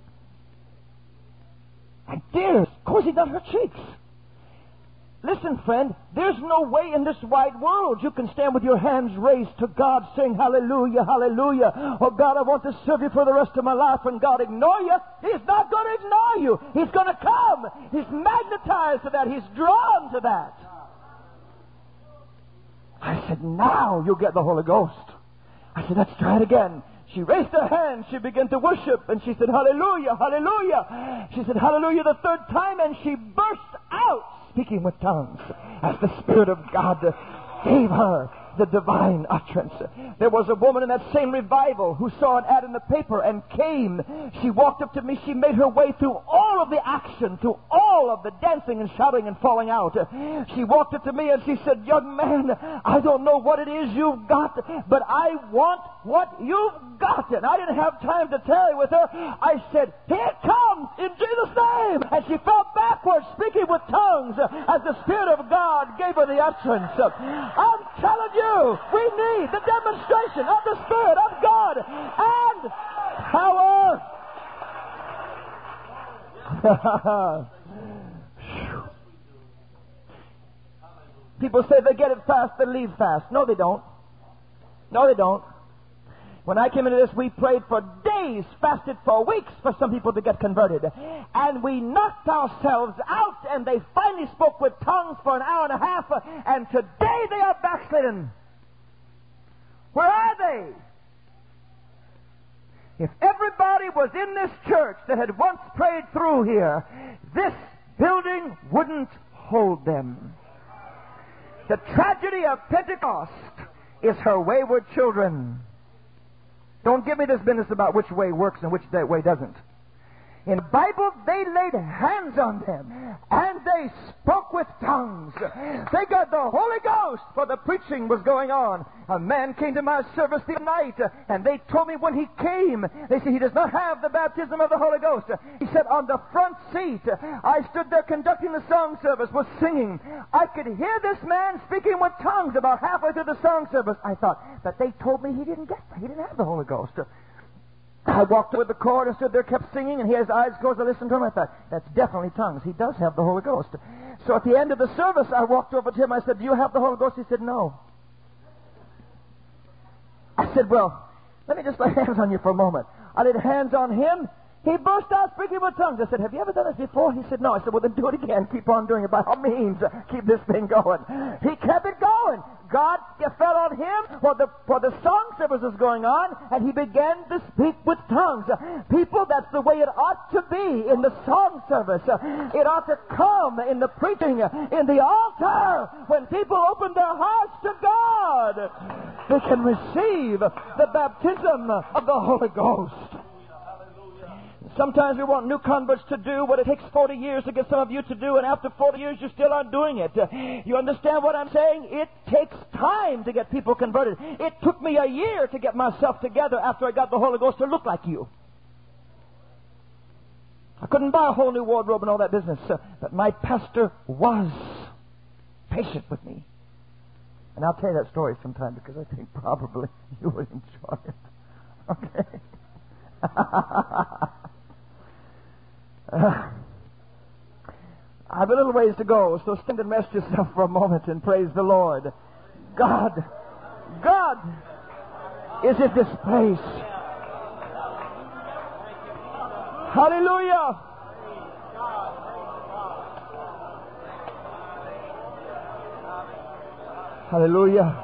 And tears coursing down her cheeks. Listen, friend, there's no way in this wide world you can stand with your hands raised to God saying, hallelujah, hallelujah. Oh, God, I want to serve you for the rest of my life. And God ignore you. He's not going to ignore you. He's going to come. He's magnetized to that. He's drawn to that. I said, now you'll get the Holy Ghost. I said, let's try it again. She raised her hand. She began to worship. And she said, hallelujah, hallelujah. She said, hallelujah the third time. And she burst out speaking with tongues as the Spirit of God gave her the divine utterance. There was a woman in that same revival who saw an ad in the paper and came. She walked up to me. She made her way through all of the action, through all of the dancing and shouting and falling out. She walked up to me and she said, "Young man, I don't know what it is you've got, but I want what you've got." And I didn't have time to tarry with her. I said, "Here it comes, in Jesus' name." And she fell backwards, speaking with tongues, as the Spirit of God gave her the utterance. I'm telling you, we need the demonstration of the Spirit of God and power. People say they get it fast, they leave fast. No, they don't. No, they don't. When I came into this, we prayed for days, fasted for weeks for some people to get converted. And we knocked ourselves out, and they finally spoke with tongues for an hour and a half, and today they are backslidden. Where are they? If everybody was in this church that had once prayed through here, this building wouldn't hold them. The tragedy of Pentecost is her wayward children. Don't give me this business about which way works and which way doesn't. In the Bible, they laid hands on them, and they spoke with tongues. They got the Holy Ghost, for the preaching was going on. A man came to my service the other night, and they told me when he came, they said he does not have the baptism of the Holy Ghost. He said, on the front seat, I stood there conducting the song service, was singing. I could hear this man speaking with tongues about halfway through the song service. I thought, but they told me he didn't have the Holy Ghost. I walked with the chord and stood there, kept singing, and he had his eyes closed. I listened to him. I thought, that's definitely tongues. He does have the Holy Ghost. So at the end of the service, I walked over to him. I said, "Do you have the Holy Ghost?" He said, "No." I said, "Well, let me just lay hands on you for a moment." I laid hands on him. He burst out speaking with tongues. I said, "Have you ever done this before?" He said, "No." I said, "Well, then do it again. Keep on doing it. By all means, keep this thing going." He kept it going. God fell on him while the song service was going on, and he began to speak with tongues. People, that's the way it ought to be in the song service. It ought to come in the preaching, in the altar, when people open their hearts to God. They can receive the baptism of the Holy Ghost. Sometimes we want new converts to do what it takes 40 years to get some of you to do, and after 40 years you still aren't doing it. You understand what I'm saying? It takes time to get people converted. It took me a year to get myself together after I got the Holy Ghost to look like you. I couldn't buy a whole new wardrobe and all that business, but my pastor was patient with me. And I'll tell you that story sometime because I think probably you will enjoy it. Okay? I have a little ways to go, so stand and rest yourself for a moment and praise the Lord. God is in this place. Hallelujah. Hallelujah.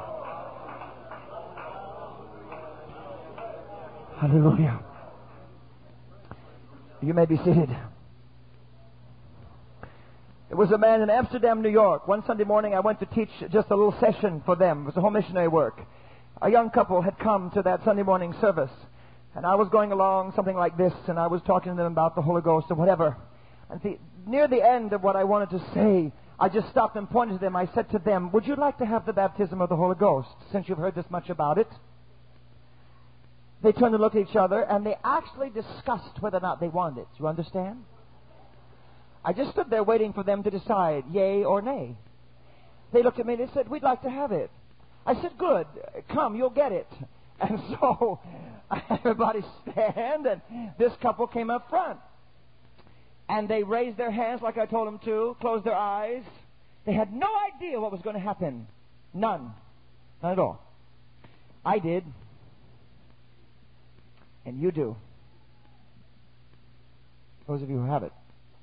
Hallelujah. You may be seated. There was a man in Amsterdam, New York. One Sunday morning I went to teach just a little session for them. It was a home missionary work. A young couple had come to that Sunday morning service. And I was going along something like this, and I was talking to them about the Holy Ghost or whatever. And near the end of what I wanted to say, I just stopped and pointed to them. I said to them, "Would you like to have the baptism of the Holy Ghost, since you've heard this much about it?" They turned and looked at each other, and they actually discussed whether or not they wanted it. You understand? I just stood there waiting for them to decide, yay or nay. They looked at me and they said, "We'd like to have it." I said, "Good. Come, you'll get it." And so everybody stand, and this couple came up front. And they raised their hands like I told them to, closed their eyes. They had no idea what was going to happen. None. None at all. I did. And you do. Those of you who have it.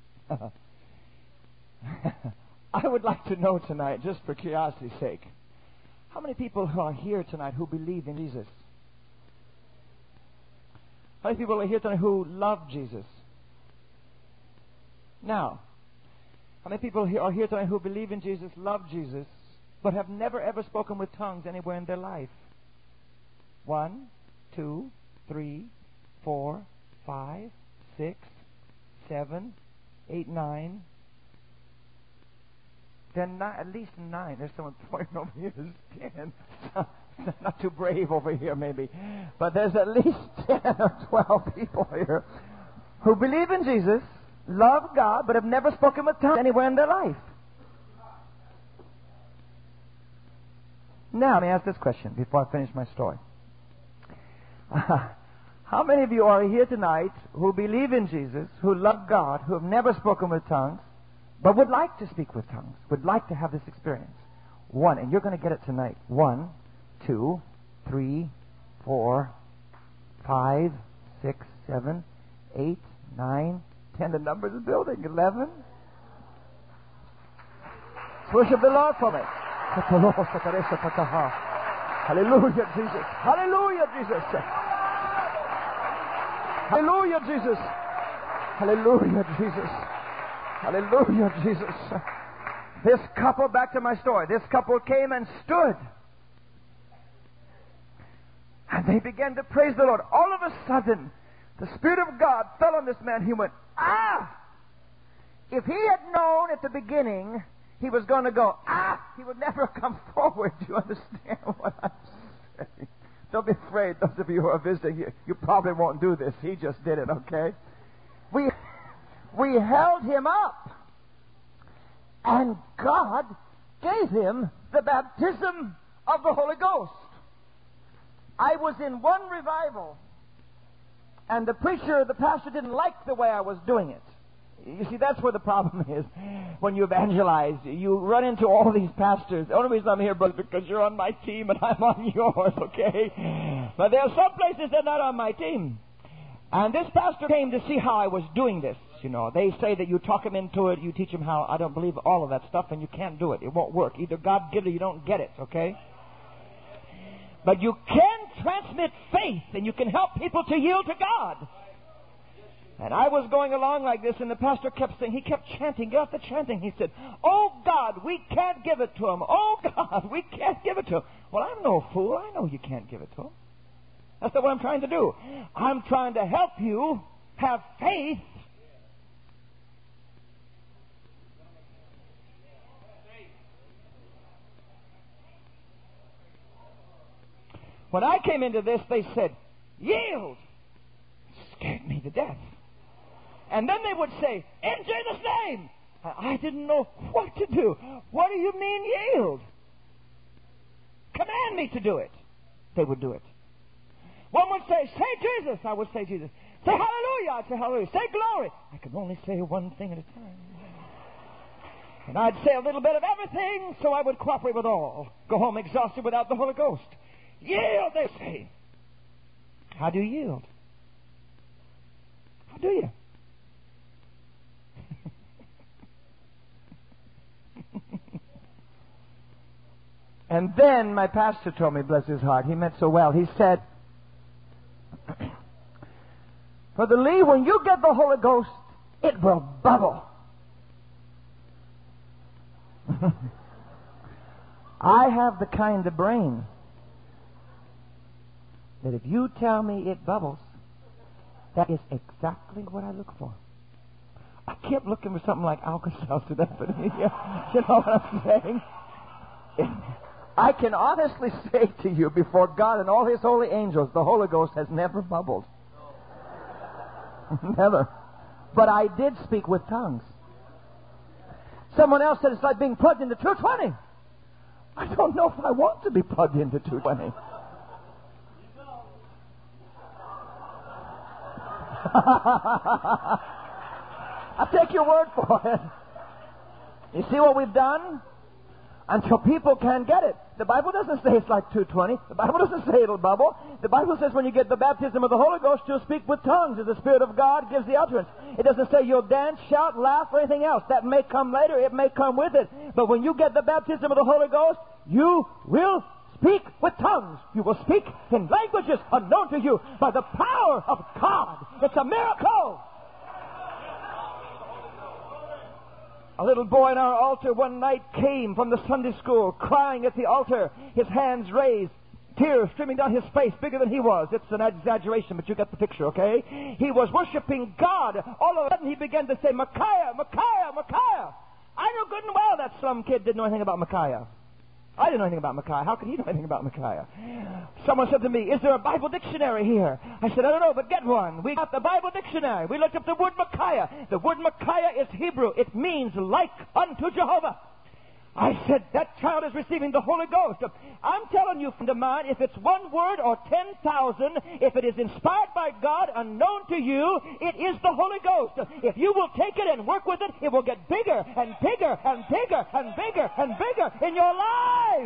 I would like to know tonight, just for curiosity's sake, how many people are here tonight who believe in Jesus? How many people are here tonight who love Jesus? Now, how many people are here tonight who believe in Jesus, love Jesus, but have never ever spoken with tongues anywhere in their life? 1, 2, 3, 4, 5, 6, 7, 8, 9. Then at least 9. There's someone pointing over here. There's 10. Not too brave over here, maybe. But there's at least 10 or 12 people here who believe in Jesus, love God, but have never spoken with tongues anywhere in their life. Now, let me ask this question before I finish my story. How many of you are here tonight who believe in Jesus, who love God, who have never spoken with tongues, but would like to speak with tongues, would like to have this experience? 1, and you're going to get it tonight. 1, 2, 3, 4, 5, 6, 7, 8, 9, 10. The numbers of the building. 11. Let's worship the Lord for me. Hallelujah, Jesus. Hallelujah, Jesus. Hallelujah, Jesus. Hallelujah, Jesus. Hallelujah, Jesus. This couple, back to my story, this couple came and stood. And they began to praise the Lord. All of a sudden, the Spirit of God fell on this man. He went, ah! If he had known at the beginning he was going to go, ah! He would never come forward. Do you understand what I'm saying? Don't be afraid. Those of you who are visiting, you probably won't do this. He just did it, okay? We held him up. And God gave him the baptism of the Holy Ghost. I was in one revival, and the pastor didn't like the way I was doing it. You see, that's where the problem is. When you evangelize, you run into all these pastors. The only reason I'm here, brother, because you're on my team and I'm on yours, okay? But there are some places that are not on my team. And this pastor came to see how I was doing this. You know, they say that you talk them into it, you teach them how. I don't believe all of that stuff, and you can't do it. It won't work. Either God gives it or you don't get it, okay? But you can transmit faith, and you can help people to yield to God. And I was going along like this, and the pastor kept saying, he kept chanting, get off the chanting. He said, oh God, we can't give it to him. Oh God, we can't give it to him. Well, I'm no fool. I know you can't give it to him. That's not what I'm trying to do. I'm trying to help you have faith. When I came into this, they said, yield. It scared me to death. And then they would say, in Jesus' name. I didn't know what to do. What do you mean yield? Command me to do it. They would do it. One would say, say Jesus. I would say Jesus. Say hallelujah. I'd say hallelujah. Say glory. I could only say one thing at a time. And I'd say a little bit of everything, so I would cooperate with all. Go home exhausted without the Holy Ghost. Yield, they say. How do you yield? How do you? And then my pastor told me, bless his heart, he meant so well. He said, Brother Lee, when you get the Holy Ghost, it will bubble. I have the kind of brain that if you tell me it bubbles, that is exactly what I look for. I kept looking for something like Alka-Seltzer, but you know what I'm saying? I can honestly say to you, before God and all His holy angels, the Holy Ghost has never bubbled. Never. But I did speak with tongues. Someone else said it's like being plugged into 220. I don't know if I want to be plugged into 220. I'll take your word for it. You see what we've done? Until people can get it. The Bible doesn't say it's like 220. The Bible doesn't say it'll bubble. The Bible says when you get the baptism of the Holy Ghost, you'll speak with tongues as the Spirit of God gives the utterance. It doesn't say you'll dance, shout, laugh, or anything else. That may come later. It may come with it. But when you get the baptism of the Holy Ghost, you will speak with tongues. You will speak in languages unknown to you by the power of God. It's a miracle. A little boy in our altar one night came from the Sunday school crying at the altar, his hands raised, tears streaming down his face, bigger than he was. It's an exaggeration, but you get the picture, okay? He was worshiping God. All of a sudden he began to say, Micaiah, Micaiah, Micaiah. I knew good and well that slum kid didn't know anything about Micaiah. I didn't know anything about Micaiah. How could he know anything about Micaiah? Someone said to me, is there a Bible dictionary here? I said, I don't know, but get one. We got the Bible dictionary. We looked up the word Micaiah. The word Micaiah is Hebrew. It means like unto Jehovah. I said, that child is receiving the Holy Ghost. I'm telling you, friend of mine, if it's one word or 10,000, if it is inspired by God, unknown to you, it is the Holy Ghost. If you will take it and work with it, it will get bigger and bigger and bigger and bigger and bigger in your life.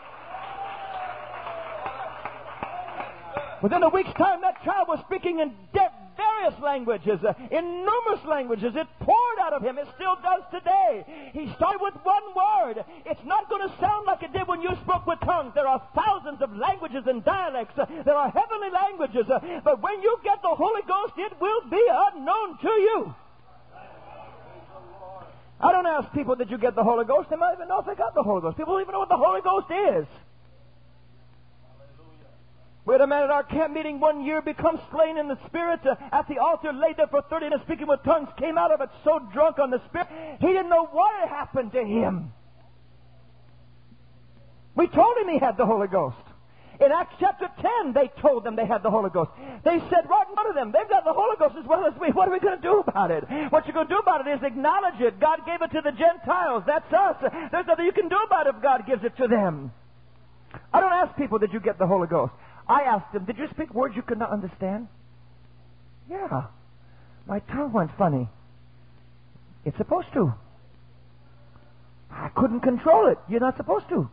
Within a week's time, that child was speaking in various languages, in numerous languages. It poured out of him. It still does today. He started with one word. It's not going to sound like it did when you spoke with tongues. There are thousands of languages and dialects. There are heavenly languages. But when you get the Holy Ghost, it will be unknown to you. I don't ask people, did you get the Holy Ghost? They might even know if they got the Holy Ghost. People don't even know what the Holy Ghost is. We had a man at our camp meeting one year become slain in the Spirit at the altar, laid there for 30 minutes speaking with tongues, came out of it so drunk on the Spirit, he didn't know what had happened to him. We told him he had the Holy Ghost. In Acts chapter 10, they told them they had the Holy Ghost. They said right in front of them, they've got the Holy Ghost as well as we. What are we going to do about it? What you're going to do about it is acknowledge it. God gave it to the Gentiles. That's us. There's nothing you can do about it if God gives it to them. I don't ask people, did you get the Holy Ghost? I asked them, did you speak words you could not understand? Yeah. My tongue went funny. It's supposed to. I couldn't control it. You're not supposed to.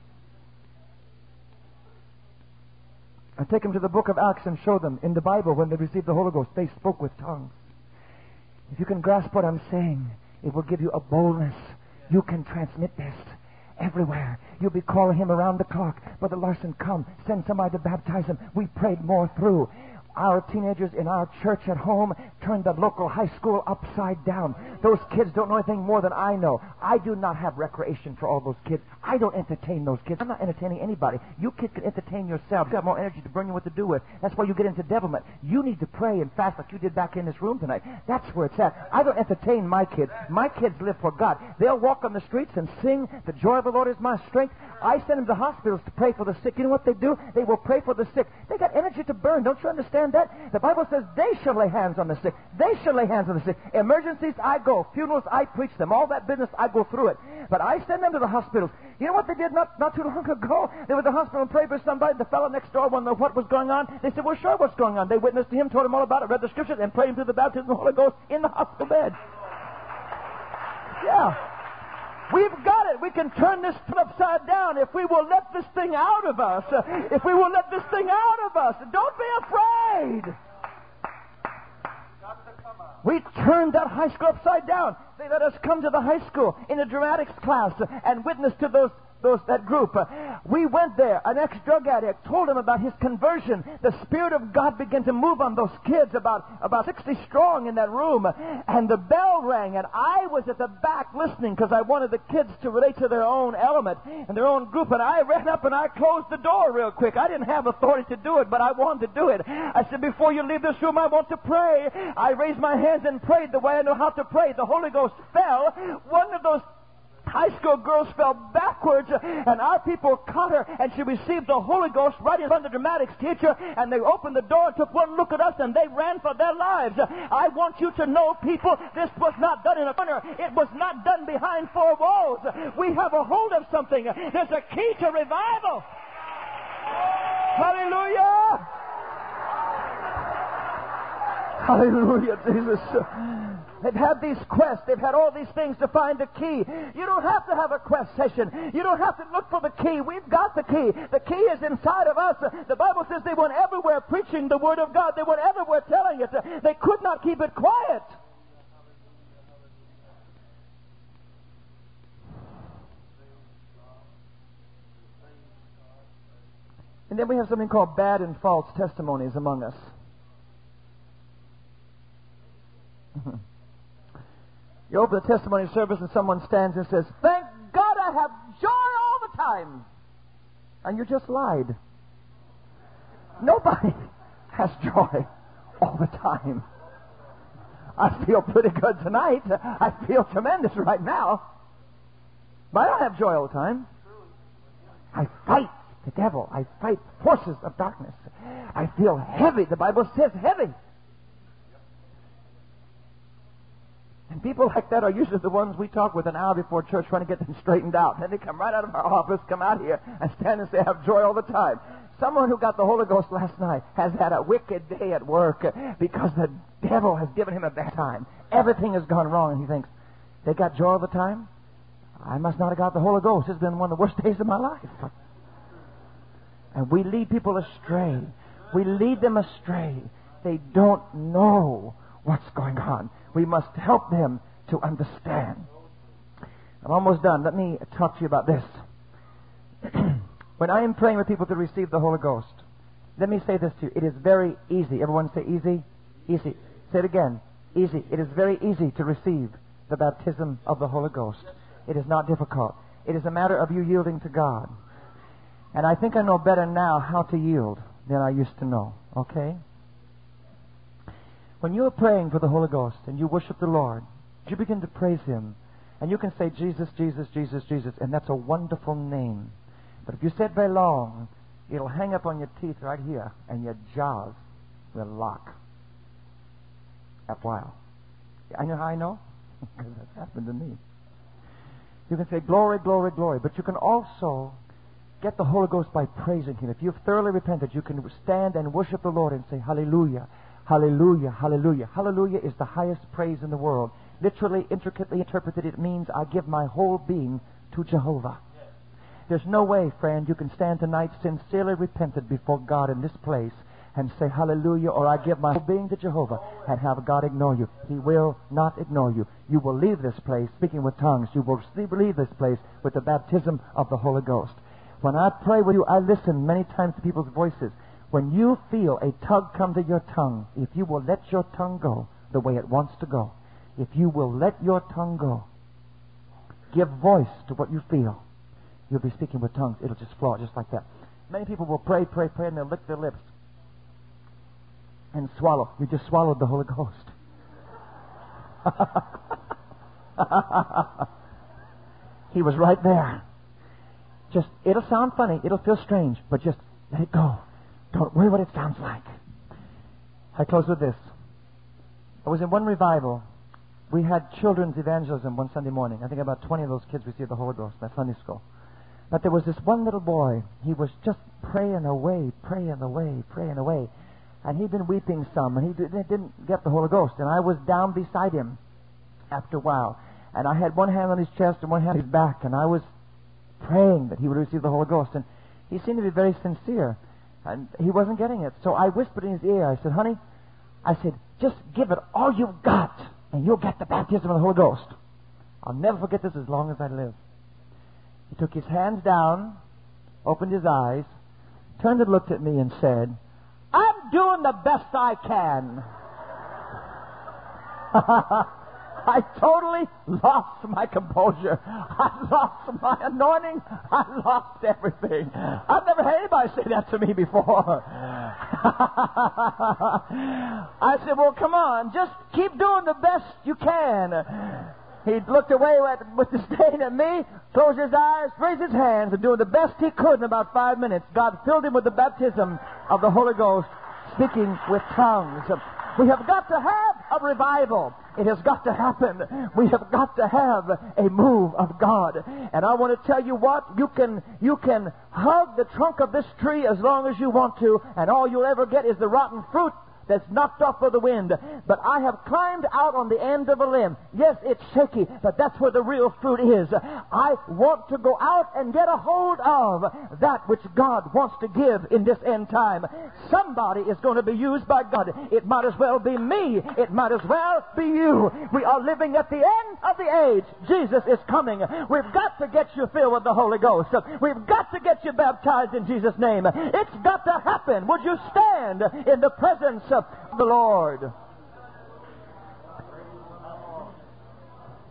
I take them to the book of Acts and show them in the Bible when they received the Holy Ghost, they spoke with tongues. If you can grasp what I'm saying, it will give you a boldness. You can transmit this everywhere. You'll be calling him around the clock. Brother Larson, come. Send somebody to baptize him. We prayed more through. Our teenagers in our church at home turned the local high school upside down. Those kids don't know anything more than I know. I do not have recreation for all those kids. I don't entertain those kids. I'm not entertaining anybody. You kids can entertain yourselves. You got more energy to burn you what to do with. That's why you get into devilment. You need to pray and fast like you did back in this room tonight. That's where it's at. I don't entertain my kids. My kids live for God. They'll walk on the streets and sing, "The joy of the Lord is my strength." I send them to hospitals to pray for the sick. You know what they do? They will pray for the sick. They got energy to burn. Don't you understand that? The Bible says they shall lay hands on the sick. They shall lay hands on the sick. Emergencies, I go. Funerals, I preach them. All that business, I go through it. But I send them to the hospitals. You know what they did not too long ago? They were at the hospital and prayed for somebody. The fellow next door wanted to know what was going on. They said, "We're sure what's going on." They witnessed to him, told him all about it, read the scriptures, and prayed him through the baptism of the Holy Ghost in the hospital bed. Yeah. We've got it. We can turn this upside down if we will let this thing out of us. If we will let this thing out of us. Don't be afraid. We turned that high school upside down. They let us come to the high school in a dramatics class and witness to that group. We went there. An ex-drug addict told him about his conversion. The Spirit of God began to move on those kids, about 60 strong in that room. And the bell rang, and I was at the back listening because I wanted the kids to relate to their own element and their own group. And I ran up and I closed the door real quick. I didn't have authority to do it, but I wanted to do it. I said, "Before you leave this room, I want to pray." I raised my hands and prayed the way I know how to pray. The Holy Ghost fell. One of those high school girls fell backwards, and our people caught her, and she received the Holy Ghost right in front of the dramatics teacher, and they opened the door and took one look at us, and they ran for their lives. I want you to know, people, this was not done in a corner. It was not done behind four walls. We have a hold of something. There's a key to revival. Hallelujah! Hallelujah, Jesus. They've had these quests. They've had all these things to find the key. You don't have to have a quest session. You don't have to look for the key. We've got the key. The key is inside of us. The Bible says they went everywhere preaching the Word of God. They went everywhere telling it. They could not keep it quiet. And then we have something called bad and false testimonies among us. You open the testimony service and someone stands and says, "Thank God I have joy all the time." And you just lied. Nobody has joy all the time. I feel pretty good tonight. I feel tremendous right now. But I don't have joy all the time. I fight the devil. I fight forces of darkness. I feel heavy. The Bible says heavy. And people like that are usually the ones we talk with an hour before church trying to get them straightened out. Then they come right out of our office, come out here, and stand and say, "I have joy all the time." Someone who got the Holy Ghost last night has had a wicked day at work because the devil has given him a bad time. Everything has gone wrong, and he thinks, "They got joy all the time? I must not have got the Holy Ghost. It's been one of the worst days of my life." And we lead people astray. We lead them astray. They don't know what's going on. We must help them to understand. I'm almost done. Let me talk to you about this. When I am praying with people to receive the Holy Ghost, let me say this to you. It is very easy. Everyone say easy? Easy. Say it again. Easy. It is very easy to receive the baptism of the Holy Ghost. It is not difficult. It is a matter of you yielding to God. And I think I know better now how to yield than I used to know. Okay? When you are praying for the Holy Ghost and you worship the Lord, you begin to praise Him. And you can say, "Jesus, Jesus, Jesus, Jesus," and that's a wonderful name. But if you say it very long, it'll hang up on your teeth right here, and your jaws will lock. After a while. I know how I know? Because that's happened to me. You can say, "Glory, glory, glory," but you can also get the Holy Ghost by praising Him. If you've thoroughly repented, you can stand and worship the Lord and say, "Hallelujah, hallelujah, hallelujah." Hallelujah is the highest praise in the world. Literally, intricately interpreted, it means I give my whole being to Jehovah. There's no way, friend, you can stand tonight sincerely repented before God in this place and say, "Hallelujah," or "I give my whole being to Jehovah," and have God ignore you. He will not ignore you. You will leave this place speaking with tongues. You will leave this place with the baptism of the Holy Ghost. When I pray with you, I listen many times to people's voices. When you feel a tug come to your tongue, if you will let your tongue go the way it wants to go, if you will let your tongue go, give voice to what you feel, you'll be speaking with tongues. It'll just flow just like that. Many people will pray, pray, pray, and they'll lick their lips and swallow. You just swallowed the Holy Ghost. He was right there. Just, it'll sound funny. It'll feel strange, but just let it go. Don't worry what it sounds like. I close with this. I was in one revival. We had children's evangelism one Sunday morning. I think about 20 of those kids received the Holy Ghost in that Sunday school. But there was this one little boy. He was just praying away, praying away, praying away. And he'd been weeping some, and he didn't get the Holy Ghost. And I was down beside him after a while. And I had one hand on his chest and one hand on his back, and I was praying that he would receive the Holy Ghost. And he seemed to be very sincere, and he wasn't getting it. So I whispered in his ear, I said, "Honey," I said, "just give it all you've got, and you'll get the baptism of the Holy Ghost." I'll never forget this as long as I live. He took his hands down, opened his eyes, turned and looked at me and said, "I'm doing the best I can." I totally lost my composure. I lost my anointing. I lost everything. I've never had anybody say that to me before. I said, "Well, come on. Just keep doing the best you can." He looked away with disdain at me, closed his eyes, raised his hands, and doing the best he could in about 5 minutes, God filled him with the baptism of the Holy Ghost, speaking with tongues. We have got to have a revival. It has got to happen. We have got to have a move of God. And I want to tell you what, you can hug the trunk of this tree as long as you want to, and all you'll ever get is the rotten fruit that's knocked off by the wind. But I have climbed out on the end of a limb. Yes, it's shaky, but that's where the real fruit is. I want to go out and get a hold of that which God wants to give in this end time. Somebody is going to be used by God. It might as well be me. It might as well be you. We are living at the end of the age. Jesus is coming. We've got to get you filled with the Holy Ghost. We've got to get you baptized in Jesus' name. It's got to happen. Would you stand in the presence of the Lord?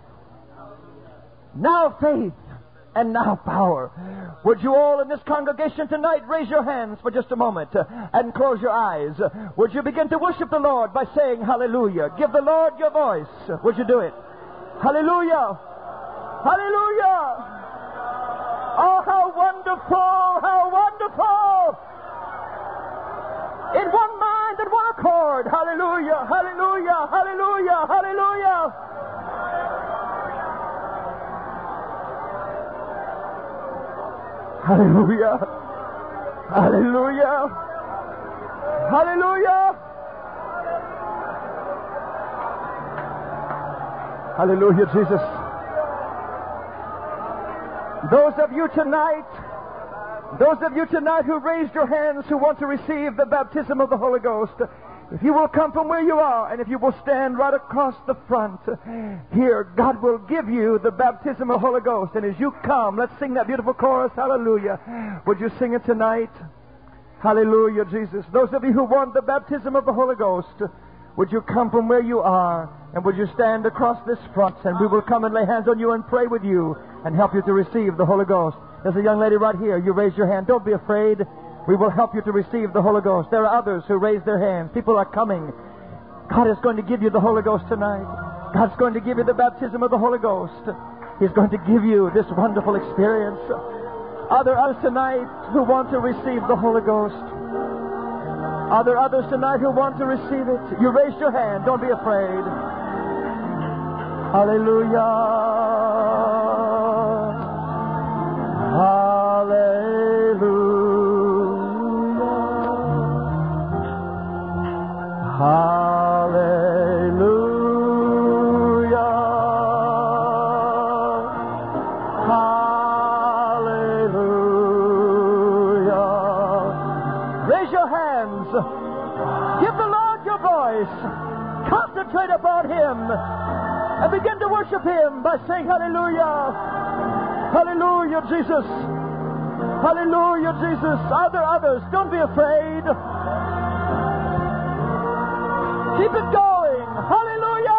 now faith, and now power. Would you all in this congregation tonight raise your hands for just a moment and close your eyes? Would you begin to worship the Lord by saying hallelujah? Give the Lord your voice. Would you do it? Hallelujah! Hallelujah! Oh, how wonderful! How wonderful! In one mind and one accord. Hallelujah! Hallelujah! Hallelujah! Hallelujah! Hallelujah! Hallelujah! Hallelujah! Hallelujah, Jesus. Those of you tonight who raised your hands who want to receive the baptism of the Holy Ghost, if you will come from where you are and if you will stand right across the front here, God will give you the baptism of the Holy Ghost. And as you come, let's sing that beautiful chorus, hallelujah. Would you sing it tonight? Hallelujah, Jesus. Those of you who want the baptism of the Holy Ghost, would you come from where you are and would you stand across this front, and we will come and lay hands on you and pray with you and help you to receive the Holy Ghost. There's a young lady right here. You raise your hand. Don't be afraid. We will help you to receive the Holy Ghost. There are others who raise their hands. People are coming. God is going to give you the Holy Ghost tonight. God's going to give you the baptism of the Holy Ghost. He's going to give you this wonderful experience. Are there others tonight who want to receive the Holy Ghost? Are there others tonight who want to receive it? You raise your hand. Don't be afraid. Hallelujah. Hallelujah. Hallelujah. Hallelujah. Raise your hands. Give the Lord your voice. Concentrate upon Him. And begin to worship Him by saying hallelujah. Hallelujah, Jesus. Hallelujah, Jesus. Are there others? Don't be afraid. Keep it going. Hallelujah.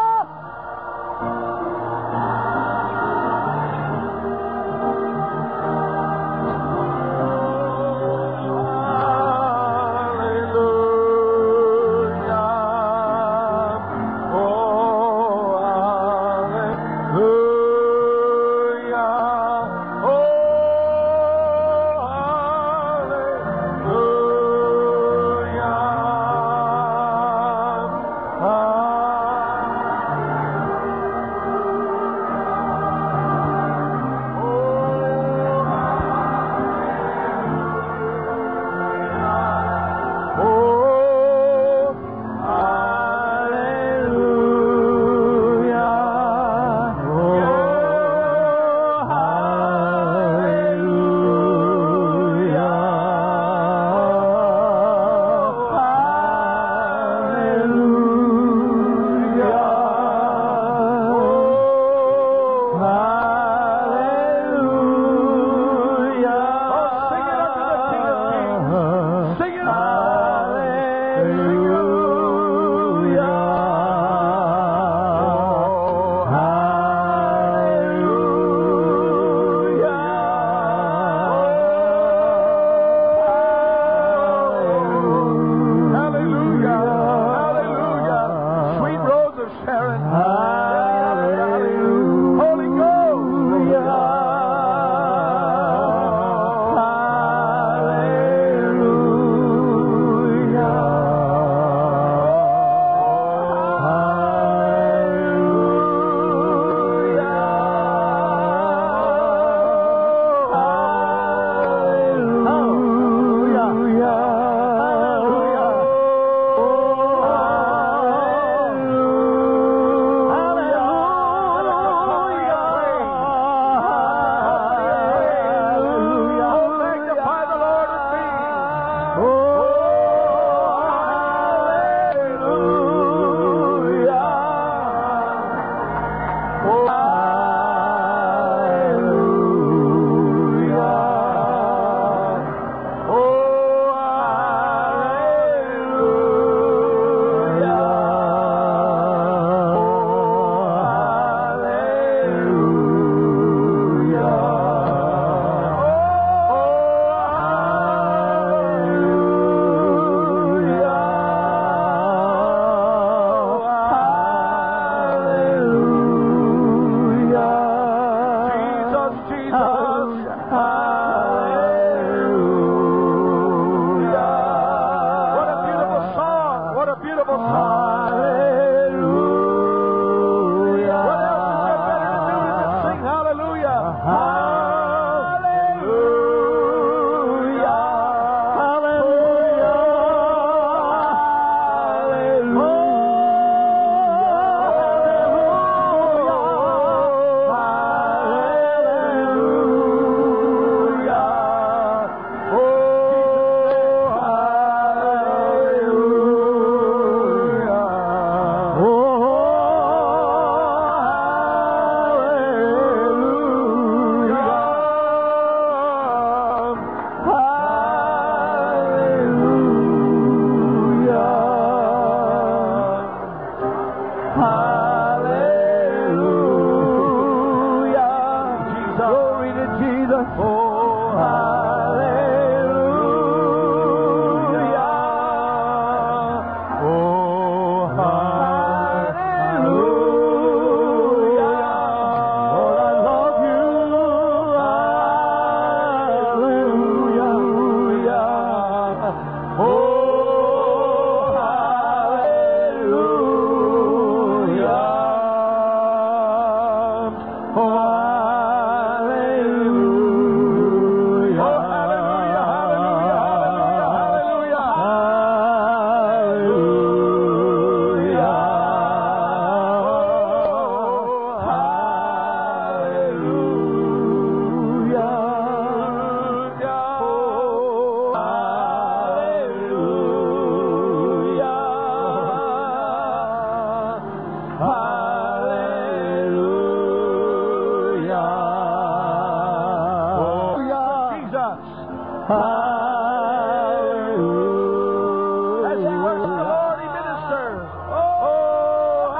As he works the Lord, he ministers. Oh,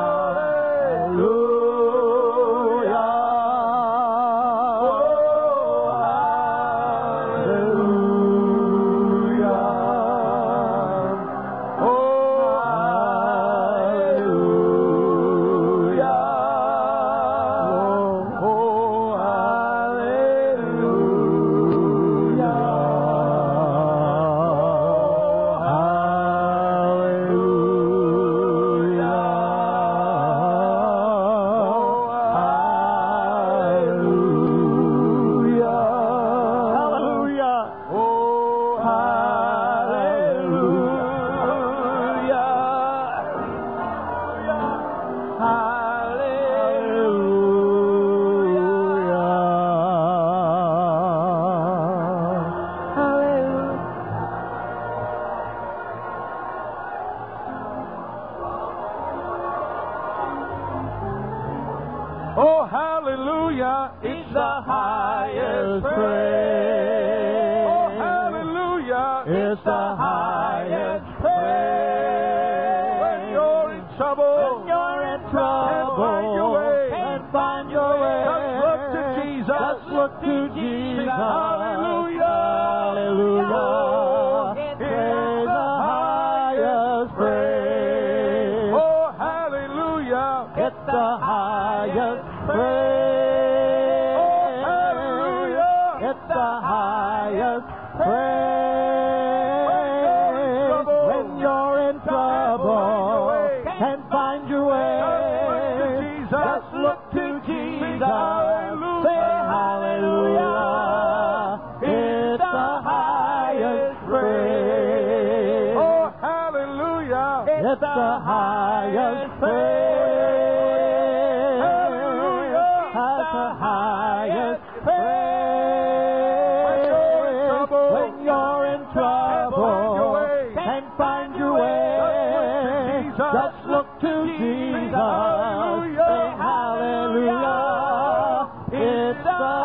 hallelujah. Oh, hallelujah, it's the highest praise. Oh, hallelujah, it's the highest praise. When you're in trouble, and find your way, just look to Jesus. Just look to Jesus. Hallelujah, hallelujah, it's the highest praise. Oh, hallelujah, it's the highest praise. Oh, hallelujah, it's the highest praise. When you're in trouble, can't find your way, just look to Jesus. Say hallelujah, it's the highest praise. Oh, hallelujah, it's the highest praise. Just look to Jesus. Say hallelujah. It's the